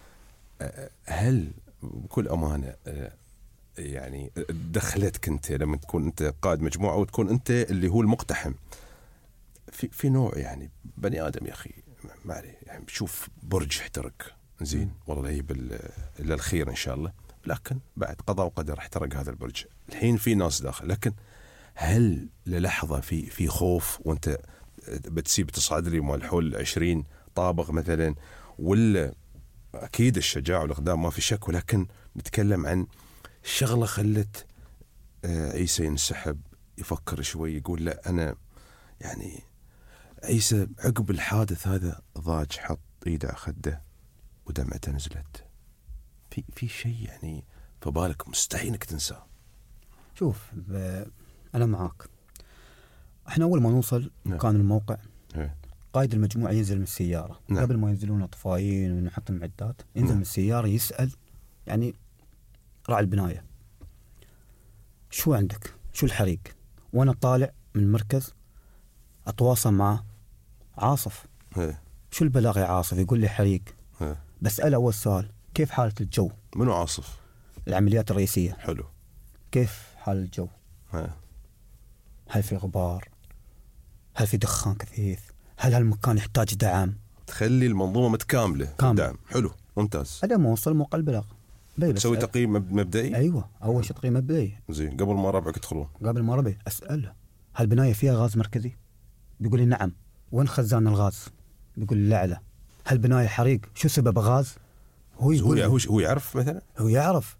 هل بكل أمانة يعني دخلتك أنت لما تكون أنت قائد مجموعة وتكون أنت اللي هو المقتحم في في نوع يعني بني آدم يا أخي ما عليه يعني بشوف برج احترق زين والله هي إلا الخير إن شاء الله، لكن بعد قضاء وقدر احترق هذا البرج، الحين في ناس داخل، لكن هل للحظة في في خوف وأنت بتسيب تصعد لي مال حول عشرين طابق مثلا، ولا أكيد الشجاعة والإقدام ما في شك، ولكن نتكلم عن شغلة خلت عيسى ينسحب يفكر شوي يقول لا أنا يعني عيسى عقب الحادث هذا ضاج حط إيده خده ودمعته نزلت، في في شيء يعني فبالك مستحيل إنك تنساه. شوف أنا معاك، احنا أول ما نوصل كان الموقع هي. قائد المجموعة ينزل من السيارة نعم. قبل ما ينزلون أطفائيين ونحط المعدات، ينزل نعم. من السيارة يسأل يعني راعي البناية شو عندك شو الحريق، وأنا طالع من المركز أتواصل مع عاصف هي. شو البلاغ يا عاصف، يقول لي حريق، هي. بسأل أول سؤال كيف حالة الجو؟ منو عاصف؟ العمليات الرئيسية. حلو. كيف حال الجو؟ هي. هل في غبار؟ هل في دخان كثيف؟ هل هالمكان يحتاج دعم؟ تخلي المنظومة متكاملة كامل. دعم. حلو ممتاز. هذا ما وصل موقع البلاغ تسوي تقييم مبدئي؟ أيوة أول شيء تقييم مبدئي زين قبل ما ربعك يدخلون. قبل ما ربعي أسأله هل البناية فيها غاز مركزي؟ بيقول لي نعم. وين خزان الغاز؟ يقول لا لا. هل بناية حريق شو سبب غاز؟ هو يقول هو هو يعرف مثلا، هو يعرف.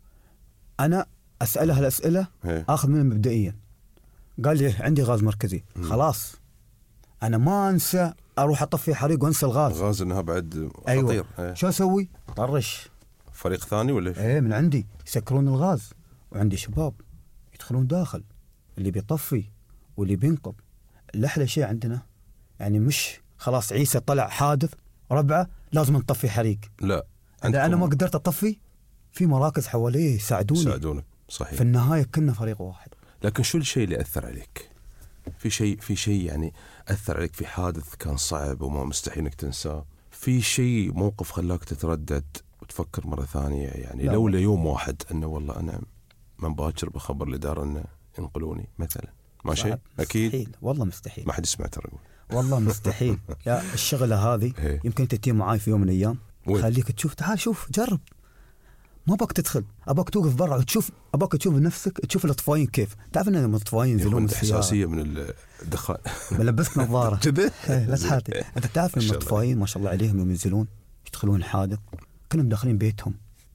أنا أسأله هالأسئلة هي. آخذ منه مبدئيا. قال لي عندي غاز مركزي. م. خلاص أنا ما أنسى أروح أطفي حريق وأنسى الغاز. الغاز إنها بعد خطير. أيوة. شو أسوي؟ طرش فريق ثاني ولا إيش؟ إيه من عندي يسكرون الغاز، وعندي شباب يدخلون داخل، اللي بيطفي واللي بينقض. الأحلى شيء عندنا يعني مش خلاص عيسى طلع حادث ربعه لازم نطفي حريق. لا، إذا أنا ما قدرت أطفي في مراكز حواليه يساعدوني. يساعدونك صحيح. في النهاية كنا فريق واحد. لكن شو الشيء اللي أثر عليك؟ في شيء في شيء يعني أثر عليك في حادث كان صعب وما مستحيل إنك تنساه؟ في شيء موقف خلاك تتردد وتفكر مرة ثانية يعني لولا يوم واحد إنه والله أنا من باكر بخبر الإدارة إنه ينقلوني مثلا؟ ما شيء أكيد مستحيل. والله مستحيل. ما حد يسمع ترى. والله مستحيل. يا الشغلة هذه يمكن تتيم معاي في يوم من الأيام. خليك تشوف، تعال شوف جرب. ما بك تدخل، أباك توقف برا وتشوف، أباك تشوف نفسك، تشوف الأطفايين كيف. تعرف أن الأطفايين ينزلون من السيارة. حساسية من الدخان. بلبسك نظارة كذا. لا تحاتي. أنت تعرف أن الأطفايين ما شاء الله عليهم يوم ينزلون يدخلون الحادث كلهم داخلين بيتهم.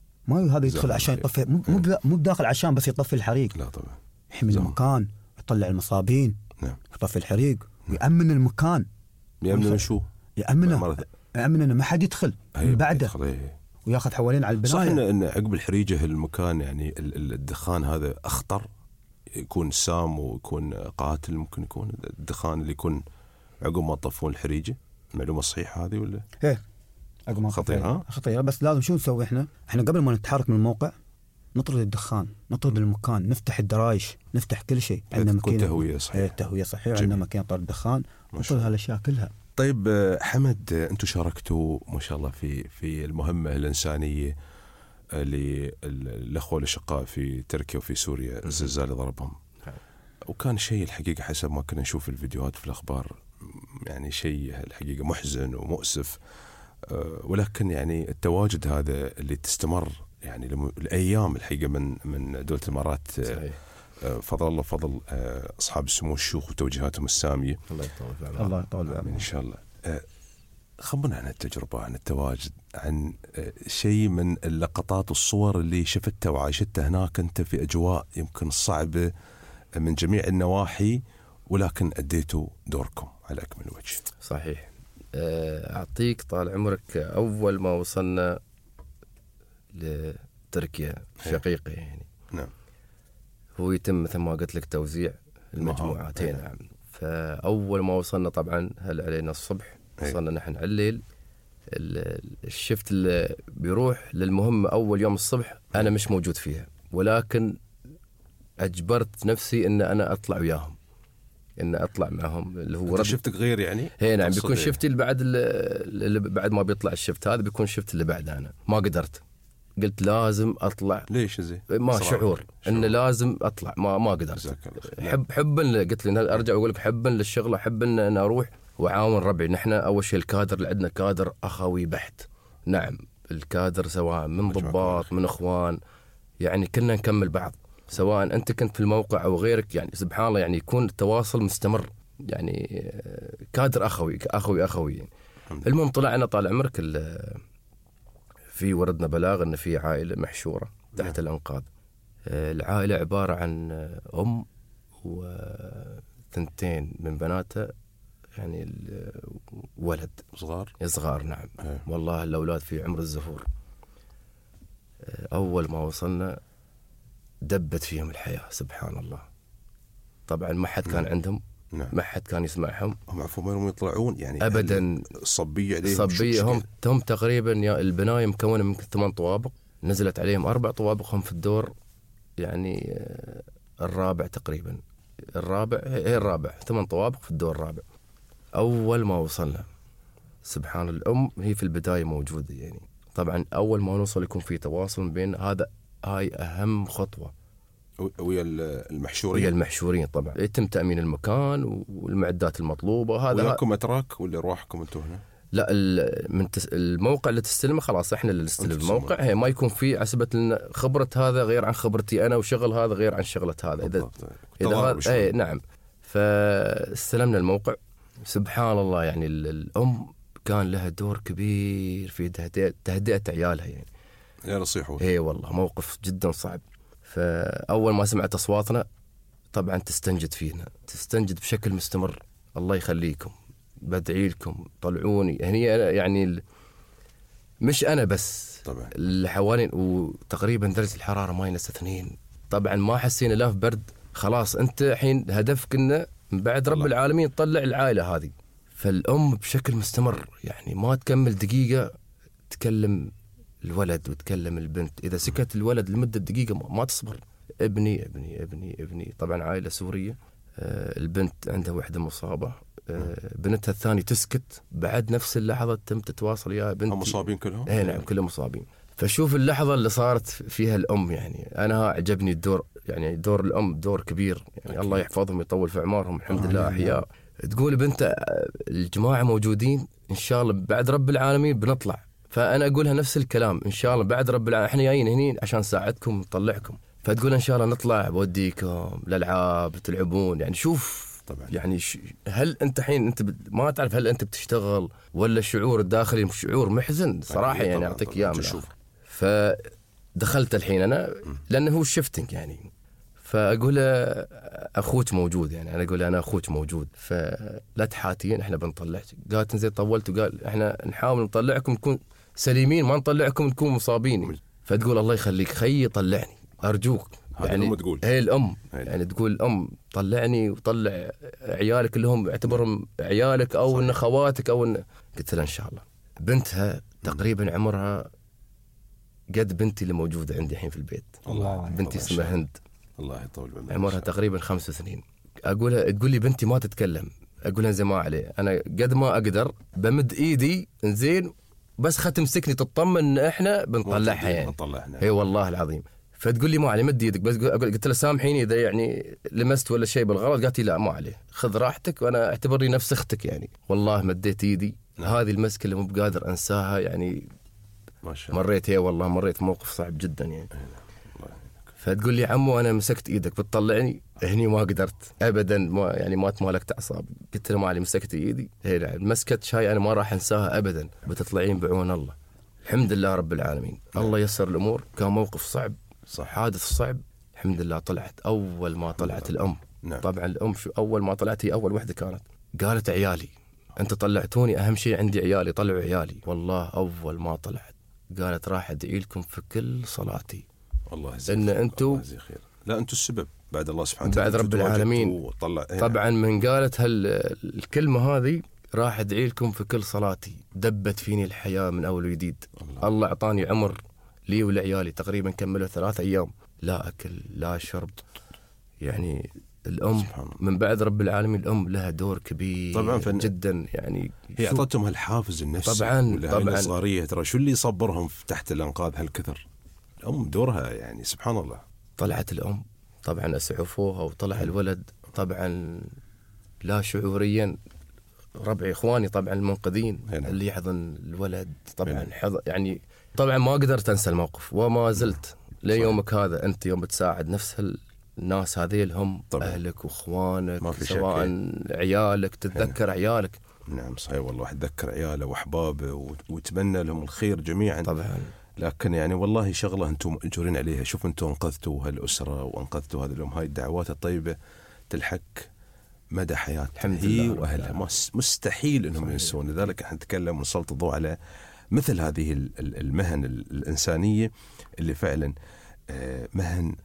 ما هذا يدخل عشان يطفي، مو مو بداخل عشان بس يطفي الحريق. لا طبعا. يحمي المكان، يطلع المصابين. نعم. يطفي الحريق ويأمن المكان. يأمن شو؟ يأمنه. يأمن إنه ما حد يدخل من بعده. وياخذ حوالين على البناية. صح إن, إن عقب الحريجة المكان يعني الدخان هذا أخطر، يكون سام ويكون قاتل. ممكن يكون الدخان اللي يكون عقب ما طفون الحريجة. المعلومة صحيحة هذه ولا؟ إيه عقب ما خطيرة. خطيرة. بس لازم شو نسوي إحنا؟ إحنا قبل ما نتحرك من الموقع نطرد الدخان، نطرد المكان، نفتح الدرايش، نفتح كل شيء. عندنا ماكينة تهوية صحيح. إيه تهوية صحيح. عندنا ماكينة طرد الدخان، نطرد هالأشياء كلها. طيب حمد، أنتم شاركتوا ما شاء الله في في المهمة الإنسانية للأخوة الأشقاء في تركيا وفي سوريا، الزلزال اللي ضربهم. وكان شيء الحقيقة حسب ما كنا نشوف الفيديوهات في الأخبار يعني شيء الحقيقة محزن ومؤسف. ولكن يعني التواجد هذا اللي تستمر يعني الأيام الحقيقة من من دولة الإمارات صحيح. فضل الله فضل أصحاب السمو الشيوخ وتوجيهاتهم السامية. الله يطول بعمرك. الله يطول بعمرك إن شاء الله. خبرنا عن التجربة، عن التواجد، عن شيء من اللقطات والصور اللي شفتها وعايشتها هناك أنت في أجواء يمكن صعبة من جميع النواحي، ولكن أديتوا دوركم على أكمل وجه. صحيح. أعطيك طال عمرك، أول ما وصلنا لتركيا شقيقة يعني نعم. هو يتم مثل ما قلت لك توزيع المجموعتين. نعم. فأول ما وصلنا طبعا هل علينا الصبح وصلنا نحن على الليل. الشفت اللي بيروح للمهمة أول يوم الصبح أنا مش موجود فيها، ولكن أجبرت نفسي إن أنا أطلع وياهم، إن أطلع معهم. اللي هو شفتك غير يعني. هي نعم بيكون شفتي اللي بعد اللي بعد ما بيطلع الشفت هذا بيكون شفت اللي بعد. أنا ما قدرت، قلت لازم أطلع. ليش زي؟ ما شعور إن لازم أطلع، ما ما قدرت. حب حبا قلت لي أرجع وأقول لك حبا للشغلة، حبا إن أنا أروح وعاون ربعي. نحن أول شيء الكادر اللي عندنا كادر أخوي بحت. نعم الكادر سواء من ضباط من إخوان يعني كنا نكمل بعض، سواء أنت كنت في الموقع أو غيرك. يعني سبحان الله يعني يكون التواصل مستمر، يعني كادر أخوي أخوي أخوي يعني. المهم طلعنا طال عمرك في وردنا بلاغ أن في عائلة محشورة تحت الأنقاض. العائلة عبارة عن أم وثنتين من بناتها، يعني ولد صغار صغار. نعم هي. والله الأولاد في عمر الزهور. أول ما وصلنا دبت فيهم الحياة سبحان الله. طبعا ما حد كان عندهم، نعم. ما حد كان يسمعهم. هم عفوا ما يطلعون يعني أبدا. صبية عليهم. صبية هم هم تقريبا يا البناية مكونة من ثمان طوابق، نزلت عليهم أربع طوابق هم في الدور يعني الرابع تقريبا. الرابع هي الرابع ثمان طوابق في الدور الرابع. أول ما وصلنا سبحان الأم هي في البداية موجودة يعني. طبعا أول ما نوصل يكون في تواصل بين هذا، هاي أهم خطوة ويا المحشورين. ويا المحشورين طبعا يتم تأمين المكان والمعدات المطلوبة. هذا وياكم أتراك ولا روحكم أنتوا هنا؟ لا من تس... الموقع اللي تستلمه خلاص احنا اللي نستلم الموقع. هي ما يكون في عسبة لنا خبرة هذا غير عن خبرتي أنا، وشغل هذا غير عن شغلة هذا. إذا إذا هذا... ايه نعم. فاستلمنا الموقع سبحان الله يعني الأم كان لها دور كبير في تهدئة, تهدئة عيالها يعني. يا نصيحه. اي والله موقف جدا صعب. فأول ما سمعت أصواتنا طبعا تستنجد فينا، تستنجد بشكل مستمر. الله يخليكم، بدعي لكم، طلعوني هني يعني مش أنا بس طبعا اللي حوالين. وتقريبا درجة الحرارة ماينس اثنين. طبعا ما حسينا لا في برد. خلاص أنت الحين هدفك إنه من بعد رب الله. العالمين تطلع العائلة هذه. فالأم بشكل مستمر يعني ما تكمل دقيقة تكلم الولد وتكلم البنت. إذا سكت الولد لمدة دقيقة ما تصبر. ابني ابني ابني ابني. طبعا عائلة سورية. آه البنت عندها وحدة مصابة. آه بنتها الثانية تسكت بعد نفس اللحظة تم تتواصل يا بنتي. هم مصابين كلهم؟ ايه نعم كلهم مصابين. فشوف اللحظة اللي صارت فيها الأم يعني. أنا عجبني الدور يعني دور الأم دور كبير يعني. الله يحفظهم ويطول في أعمارهم. الحمد لله أحياء. تقول بنت الجماعة موجودين إن شاء الله بعد رب العالمين بنطلع. فأنا أقولها نفس الكلام إن شاء الله بعد رب العالمين. إحنا جايين هني عشان نساعدكم نطلعكم. فتقول إن شاء الله نطلع بوديكم الألعاب تلعبون يعني. شوف طبعا. يعني ش... هل أنت حين أنت ب... ما تعرف هل أنت بتشتغل ولا الشعور الداخلي شعور محزن صراحة يعني, يعني أعطيك إياه. فدخلت الحين أنا لأنه هو الشفتنج يعني. فأقول أخوك موجود يعني. أنا أقول أنا أخوك موجود فلا تحاتين إحنا بنطلعك. قالت زين طولت وقال إحنا نحاول نطلعكم نكون سليمين ما نطلعكم نكون مصابين. فتقول الله يخليك خي طلعني أرجوك يعني. الأم تقول هي الأم يعني تقول الأم طلعني وطلع عيالك اللي هم اعتبرهم عيالك أو إن خواتك أو إن. قلت لها إن شاء الله. بنتها تقريبا عمرها قد بنتي اللي موجودة عندي الحين في البيت. الله بنتي اسمها هند. الله يطول بعمرك. عمرها تقريبا خمس سنين. أقولها تقول لي بنتي ما تتكلم. أقولها زي ما عليه أنا قد ما أقدر بمد إيدي إنزين بس ختمسكني تطمن إن إحنا بنطلعها يعني. هي والله العظيم. فتقول لي ما عليه مد يدك بس. قلت لها سامحيني إذا يعني لمست ولا شيء بالغلط. قالت لي لا ما عليه خذ راحتك وأنا اعتبرني نفس أختك يعني. والله مديت إيدي. هذه المسكة اللي مو بقادر أنساها يعني. ما شاء الله. مريت هي والله مريت موقف صعب جدا يعني. فتقول لي عمو أنا مسكت إيدك بتطلعني هني ما قدرت أبدا ما يعني ما تمالكت أعصاب. قلت له ما علي مسكت إيدي. هي مسكت شاي أنا ما راح أنساها أبدا. بتطلعين بعون الله. الحمد لله رب العالمين. نعم. الله يسر الأمور. كان موقف صعب صح. حادث صعب. الحمد لله طلعت. أول ما طلعت الأم. نعم. طبعا الأم شو أول ما طلعت هي أول وحدة كانت. قالت عيالي أنت طلعتوني أهم شيء عندي عيالي طلعوا عيالي. والله أول ما طلعت قالت راح أدعي لكم في كل صلاتي. الله يجزيك إن أنتوا لا أنتوا السبب بعد الله سبحانه وتعالى بعد رب العالمين. طبعا من قالت هالكلمة هذه راح أدعي لكم في كل صلاتي. دبت فيني الحياة من أول وجديد. الله, الله أعطاني عمر لي ولعيالي تقريبا كملوا ثلاثة أيام لا أكل لا شرب يعني. الأم من بعد رب العالمين الأم لها دور كبير طبعا جدا يعني. هي أعطتهم هالحافز النفسي طبعا طبعا الصغارية. ترى شو اللي يصبرهم تحت الأنقاض هالكثر. الأم دورها يعني سبحان الله. طلعت الأم طبعا أسعفوها وطلع الولد طبعا لا شعوريا. ربعي إخواني طبعا المنقذين هنا. اللي يحضن الولد طبعا حض... يعني طبعا ما قدرت أنسى الموقف وما زلت ليومك هذا. أنت يوم بتساعد نفس الناس هذه هم طبعا. أهلك وإخوانك سواء عيالك تتذكر هنا. عيالك. نعم صحيح والله. واحد ذكر عياله وأحبابه وتمنى لهم الخير جميعا طبعا. لكن يعني والله شغلة أنتم مأجورين عليها. شوف أنتم أنقذتوا هالأسرة وأنقذتوا هذه الأم. هاي الدعوات الطيبة تلحق مدى حياة هي وأهلها. مستحيل أنهم ينسون. لذلك احنا نتكلم ونسلط الضوء على مثل هذه المهن الإنسانية اللي فعلا مهن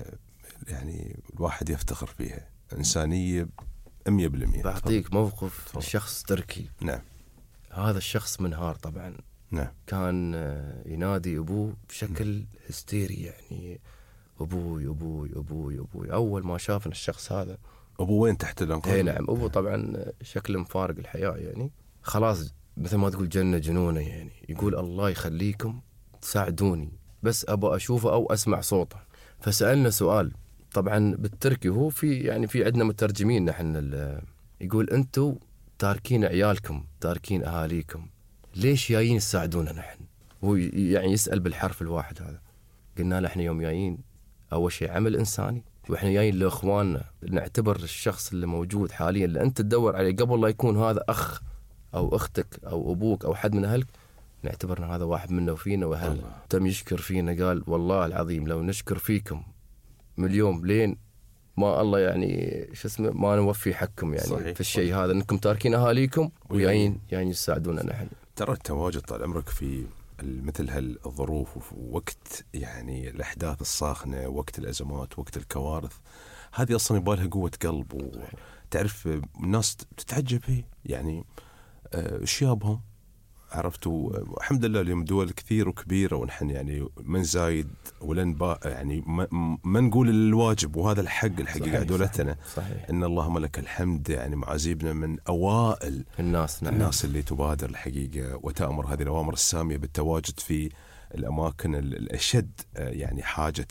يعني الواحد يفتخر فيها. إنسانية مية بالمية. بعطيك موقف طبعا. شخص تركي. نعم. هذا الشخص منهار طبعا. نعم. كان ينادي أبوه بشكل م. هستيري يعني. أبوي أبوي أبوي أبوي. أول ما شافنا الشخص هذا. أبوه وين تحت الأنقاض؟ نعم أبوه طبعا شكل مفارق الحياة يعني. خلاص مثل ما تقول جنة جنونة يعني. يقول الله يخليكم تساعدوني بس أبغى أشوفه أو أسمع صوته. فسألنا سؤال طبعا بالتركي. هو في يعني في عندنا مترجمين نحن. يقول أنتوا تاركين عيالكم تاركين أهاليكم ليش جايين تساعدونا نحن؟ هو يعني يسأل بالحرف الواحد هذا. قلنا له احنا يوم جايين أول شيء عمل إنساني واحنا جايين لاخواننا، نعتبر الشخص اللي موجود حاليا اللي انت تدور عليه قبل لا يكون هذا اخ او اختك او ابوك او حد من اهلك، نعتبر ان هذا واحد منا وفينا. وهل تم يشكر فينا قال والله العظيم لو نشكر فيكم من اليوم لين ما الله يعني شو اسمه ما نوفي حقكم يعني صحيح. في الشيء هذا انكم تاركين اهاليكم وجايين يعني يساعدونا نحن. ترى التواجد طال عمرك في مثل هالظروف ووقت يعني الأحداث الصاخنة، وقت الأزمات، وقت الكوارث، هذه أصلا يبالها قوة قلب. وتعرف الناس تتعجب هي يعني شيابهم، عرفتوا الحمد لله اليوم دول كثير وكبيرة ونحن يعني من زايد ولن با يعني ما, ما نقول الواجب، وهذا الحق الحقيقة دولتنا صحيح. إن اللهم لك الحمد يعني معازيبنا من أوائل الناس نعم. الناس اللي تبادر الحقيقة وتأمر هذه الأوامر السامية بالتواجد في الأماكن الأشد يعني حاجة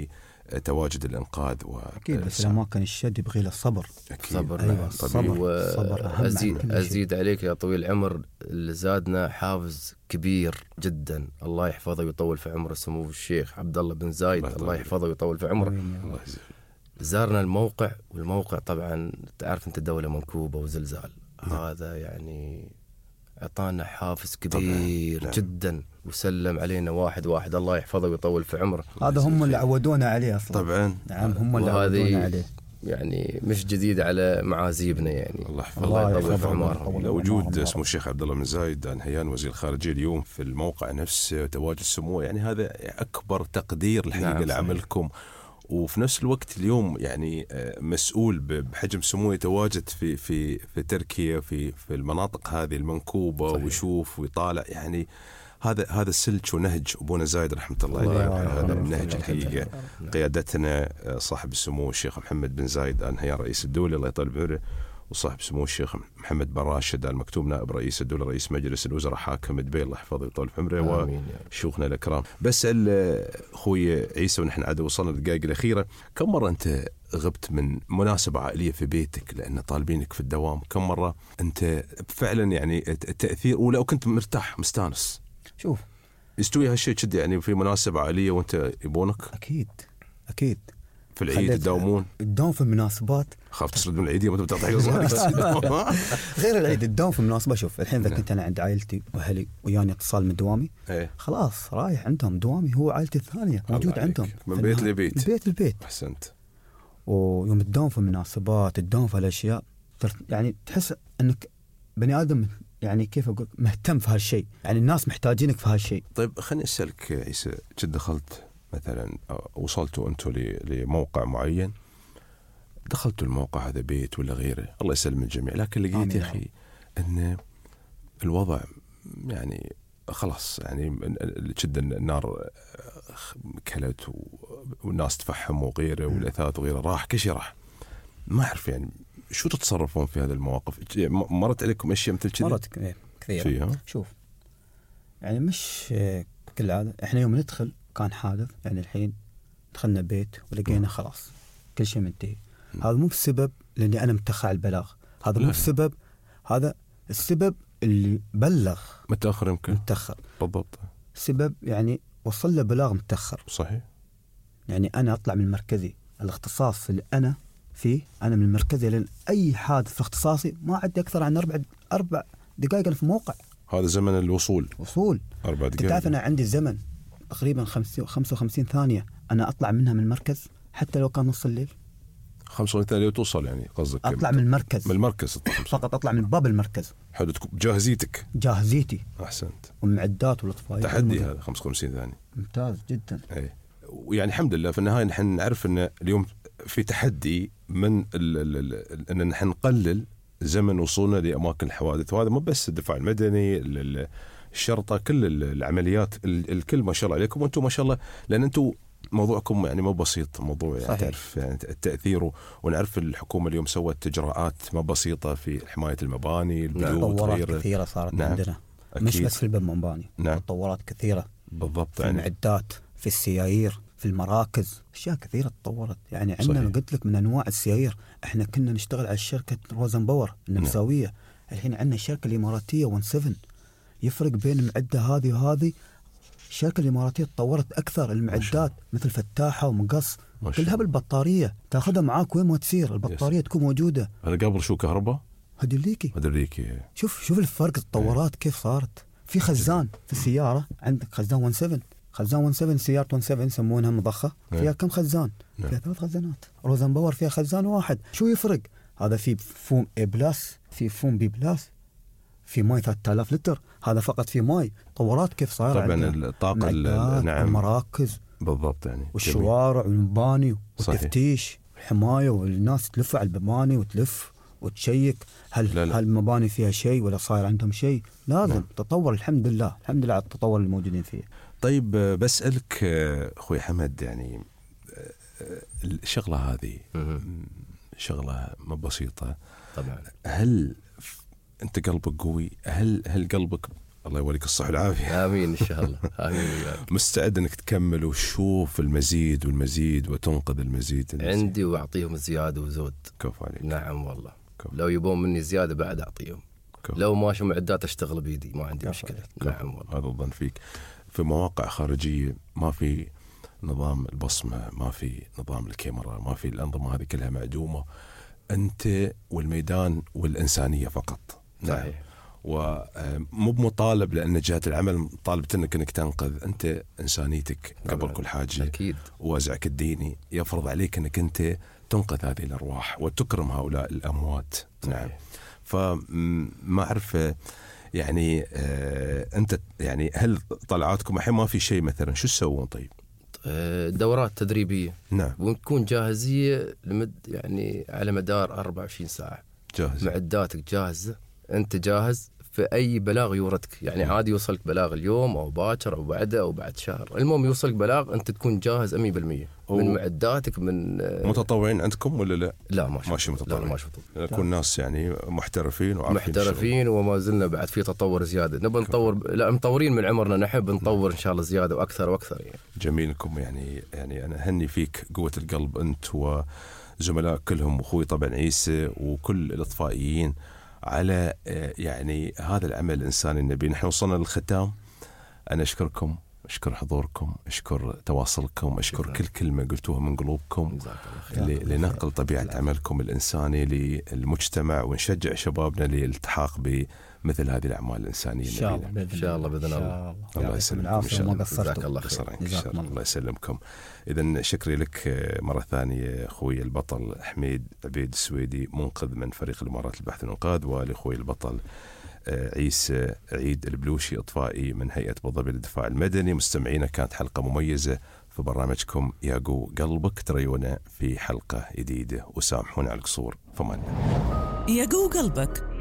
لتواجد الإنقاذ. أكيد بس الأماكن الشد يبغي له الصبر. صبر أيوة صبر. وأزيد أزيد عليك يا طويل العمر، اللي زادنا حافز كبير جدا، الله يحفظه ويطول في عمره سمو الشيخ عبد الله بن زايد، الله, الله يحفظه ويطول في عمره. الله زارنا الموقع، والموقع طبعا تعرف أنت دولة منكوبة وزلزال، هذا يعني أعطانا حافز كبير جدا، وسلم علينا واحد واحد، الله يحفظه ويطول في عمره. هذا هم اللي عودونا عليه أصلا. طبعا نعم هم اللي عودونا عليه، يعني مش جديد على معازيبنا يعني. الله يحفظه الله يطول في عمره. وجود اسمه الشيخ عبد الله بن زايد آل نهيان وزير الخارجية اليوم في الموقع نفسه، تواجد سموه، يعني هذا أكبر تقدير الحقيقة نعم لعملكم. وفي نفس الوقت اليوم يعني مسؤول بحجم سموه يتواجد في في في تركيا في في المناطق هذه المنكوبة صحيح. ويشوف ويطالع، يعني هذا هذا السلك ونهج أبونا زايد رحمة الله عليه. هذا النهج الحقيقة قيادتنا صاحب السمو الشيخ محمد بن زايد آل نهيان رئيس الدولة الله يطول بعمره، وصاحب سمو الشيخ محمد بن راشد آل مكتوم نائب رئيس الدولة رئيس مجلس الوزراء حاكم دبي الله يحفظه ويطول في عمره، وشيوخنا الأكرام. بسأل أخوي عيسى ونحن عاد وصلنا للدقائق الأخيرة، كم مرة أنت غبت من مناسبة عائلية في بيتك لأن طالبينك في الدوام؟ كم مرة أنت فعلا يعني التأثير، ولو كنت مرتاح مستانس شوف يستوي هالشيء كذا يعني في مناسبة عائلية وأنت يبونك؟ أكيد أكيد. في العيد تداومون؟ الدوام في المناسبات. خاف تسرد من العيد وانت بتعطي غير العيد الدوام في المناسبة. شوف الحين إذا كنت أنا عند عائلتي وأهلي وياني اتصال من دوامي ايه؟ خلاص رايح عندهم، دوامي هو عائلتي الثانية موجود عندهم من بيت لبيت، البيت البيت. أحسنت. ويوم الدوام في المناسبات، الدوام في الأشياء، يعني تحس أنك بني آدم يعني كيف أقول مهتم في هالشيء، يعني الناس محتاجينك في هالشيء. طيب خليني أسألك عيسى، جد دخلت مثلا وصلتوا أنتوا لموقع معين، دخلتوا الموقع هذا بيت ولا غيره الله يسلم الجميع، لكن لقيت يا أخي أن الوضع يعني خلاص يعني جدا النار كلت والناس تفحموا وغيره والأثاث وغيره راح كل شيء راح، ما أعرف يعني شو تتصرفون في هذه المواقف؟ مرت عليكم أشياء مثل كذا؟ مرت كثير فيها. شوف يعني مش كل هذا، إحنا يوم ندخل كان حادث، يعني الحين دخلنا بيت ولقينا خلاص كل شيء منتهي. هذا مو بسبب لأني أنا متأخر على البلاغ، هذا مو بسبب، هذا السبب اللي بلغ متأخر يمكن متأخر بالضبط، السبب يعني وصل له بلاغ متأخر صحيح. يعني أنا أطلع من المركزي الاختصاص اللي أنا فيه، أنا من المركزي لأن أي حادث في اختصاصي ما عندي أكثر عن أربع أربع دقائق أنا في موقع. هذا زمن الوصول وصول أربع دقائق. تعرف أنا عندي زمن تقريبا خمسة وخمسين ثانية أنا أطلع منها من المركز حتى لو كان نص الليل. خمسة وخمسين ثانية توصل يعني قصدك؟ أطلع من المركز من المركز فقط أطلع من باب المركز. حلو، جاهزيتك جاهزيتي أحسنت، والمعدات والإطفائية. تحدي هذا خمسة وخمسين ثانية ممتاز جدا. أي ويعني الحمد لله في النهاية نحن نعرف أن اليوم في تحدي من أن نحن نقلل زمن وصولنا لأماكن الحوادث، وهذا مو بس الدفاع المدني، الشرطة، كل العمليات، الكل ما شاء الله عليكم، وأنتم ما شاء الله لأن أنتم موضوعكم يعني مو بسيط، موضوع يعني تعرف يعني التأثير، ونعرف الحكومة اليوم سوت إجراءات ما بسيطة في حماية المباني، البيوت وغيرها. كثيرة صارت نعم. عندنا أكيد. مش بس في المباني نعم. تطورات كثيرة بالضبط، في المعدات، في السيايير، في المراكز، أشياء كثيرة تطورت. يعني عندنا قلت لك من أنواع السيايير، إحنا كنا نشتغل على شركة روزنباور النمساوية نعم. الحين عندنا الشركة الإماراتية ون سفن، يفرق بين المعدة هذه وهذه الشركة الإماراتية تطورت أكثر، المعدات مثل فتاحة ومقص كلها بالبطارية، تاخذها معاك وين ما تصير، البطارية يس. تكون موجودة. هذا قبل شو كهرباء؟ هدليكي هدليكي. شوف شوف الفرق، التطورات كيف صارت. في خزان في السيارة، عندك خزان سبعة عشر، خزان سبعة عشر سيارة سبعة يسمونها مضخة، فيها كم خزان؟ فيها ثلاث خزانات. روزن باور فيها خزان واحد. شو يفرق؟ هذا في فوم A بلاس، في فوم B بلاس، في ماي ثلاثة آلاف لتر، هذا فقط في ماي. طورات كيف صار طبعا الطاقة، نعم، المراكز بالضبط، يعني والشوارع والمباني والتفتيش والحماية، والناس تلف على المباني وتلف وتشيك هل لا لا. هل المباني فيها شيء ولا صاير عندهم شيء. لازم لا. تطور، الحمد لله الحمد لله على التطور الموجودين فيه. طيب بسألك أخوي حمد، يعني الشغلة هذه شغلة ما بسيطة طبعا. هل أنت قلبك قوي؟ هل هل قلبك الله يوليك الصحة والعافية آمين إن شاء الله آمين مستعد أنك تكمل وتشوف المزيد والمزيد وتنقذ المزيد, المزيد. عندي وأعطيهم الزيادة وزود. كفو عليك. نعم والله كفو. لو يبون مني زيادة بعد أعطيهم. كفو. لو ما شو معدات أشتغل بيدي ما عندي مشكلة. كفو. نعم والله. هذا الظن فيك. في مواقع خارجية ما في نظام البصمة، ما في نظام الكاميرا، ما في الأنظمة هذه كلها معدومة. أنت والميدان والإنسانية فقط. صحيح. نعم. ومو بمطالب لأن جهة العمل طالبت أنك أنك تنقذ، أنت إنسانيتك قبل كل حاجة. أكيد. ووزعك الديني يفرض عليك أنك أنت تنقذ هذه الأرواح وتكرم هؤلاء الأموات. صحيح. نعم. فما أعرف يعني آه أنت يعني هل طلعاتكم الحين ما في شيء مثلا شو تسوون؟ طيب دورات تدريبية. نعم. ونكون جاهزية لمد يعني على مدار أربعة وعشرين ساعة. جاهز. معداتك جاهزة، أنت جاهز في أي بلاغ يوردك. يعني عادي يوصلك بلاغ اليوم أو باكر أو بعده أو بعد شهر، المهم يوصلك بلاغ أنت تكون جاهز مية بالمية من معداتك. من متطوعين عندكم ولا لا؟ لا ماشي ماشي متطوعين. لا ماشي متطوعين. يكون ناس يعني محترفين وعارفين محترفين وما زلنا بعد في تطور زيادة. نبي نطور، لا مطورين من عمرنا، نحب نطور إن شاء الله زيادة وأكثر وأكثر. يعني جميلكم. يعني يعني أنا هني فيك قوة القلب أنت وزملاء كلهم، وأخوي طبعا عيسى وكل الإطفائيين على يعني هذا العمل الإنساني النبي. نحن وصلنا للختام. أنا أشكركم، أشكر حضوركم، أشكر تواصلكم، أشكر كل كلمة قلتوها من قلوبكم لنقل طبيعة عملكم الإنساني للمجتمع، ونشجع شبابنا للالتحاق بمثل هذه الأعمال الإنسانية. إن شاء الله إن شاء الله بإذن الله. الله يسلمكم. إن شاء الله. جزاك الله خير. الله يسلمكم. إذن شكري لك مرة ثانية أخوي البطل حميد عبيد السويدي، منقذ من فريق الإمارات البحث والإنقاذ، ولأخوي البطل عيسى عيد البلوشي، إطفائي من هيئة أبو ظبي للدفاع المدني. مستمعينا، كانت حلقة مميزة في برنامجكم يا جو قلبك. تريونا في حلقة جديدة وسامحونا على القصور. فمان يا جو قلبك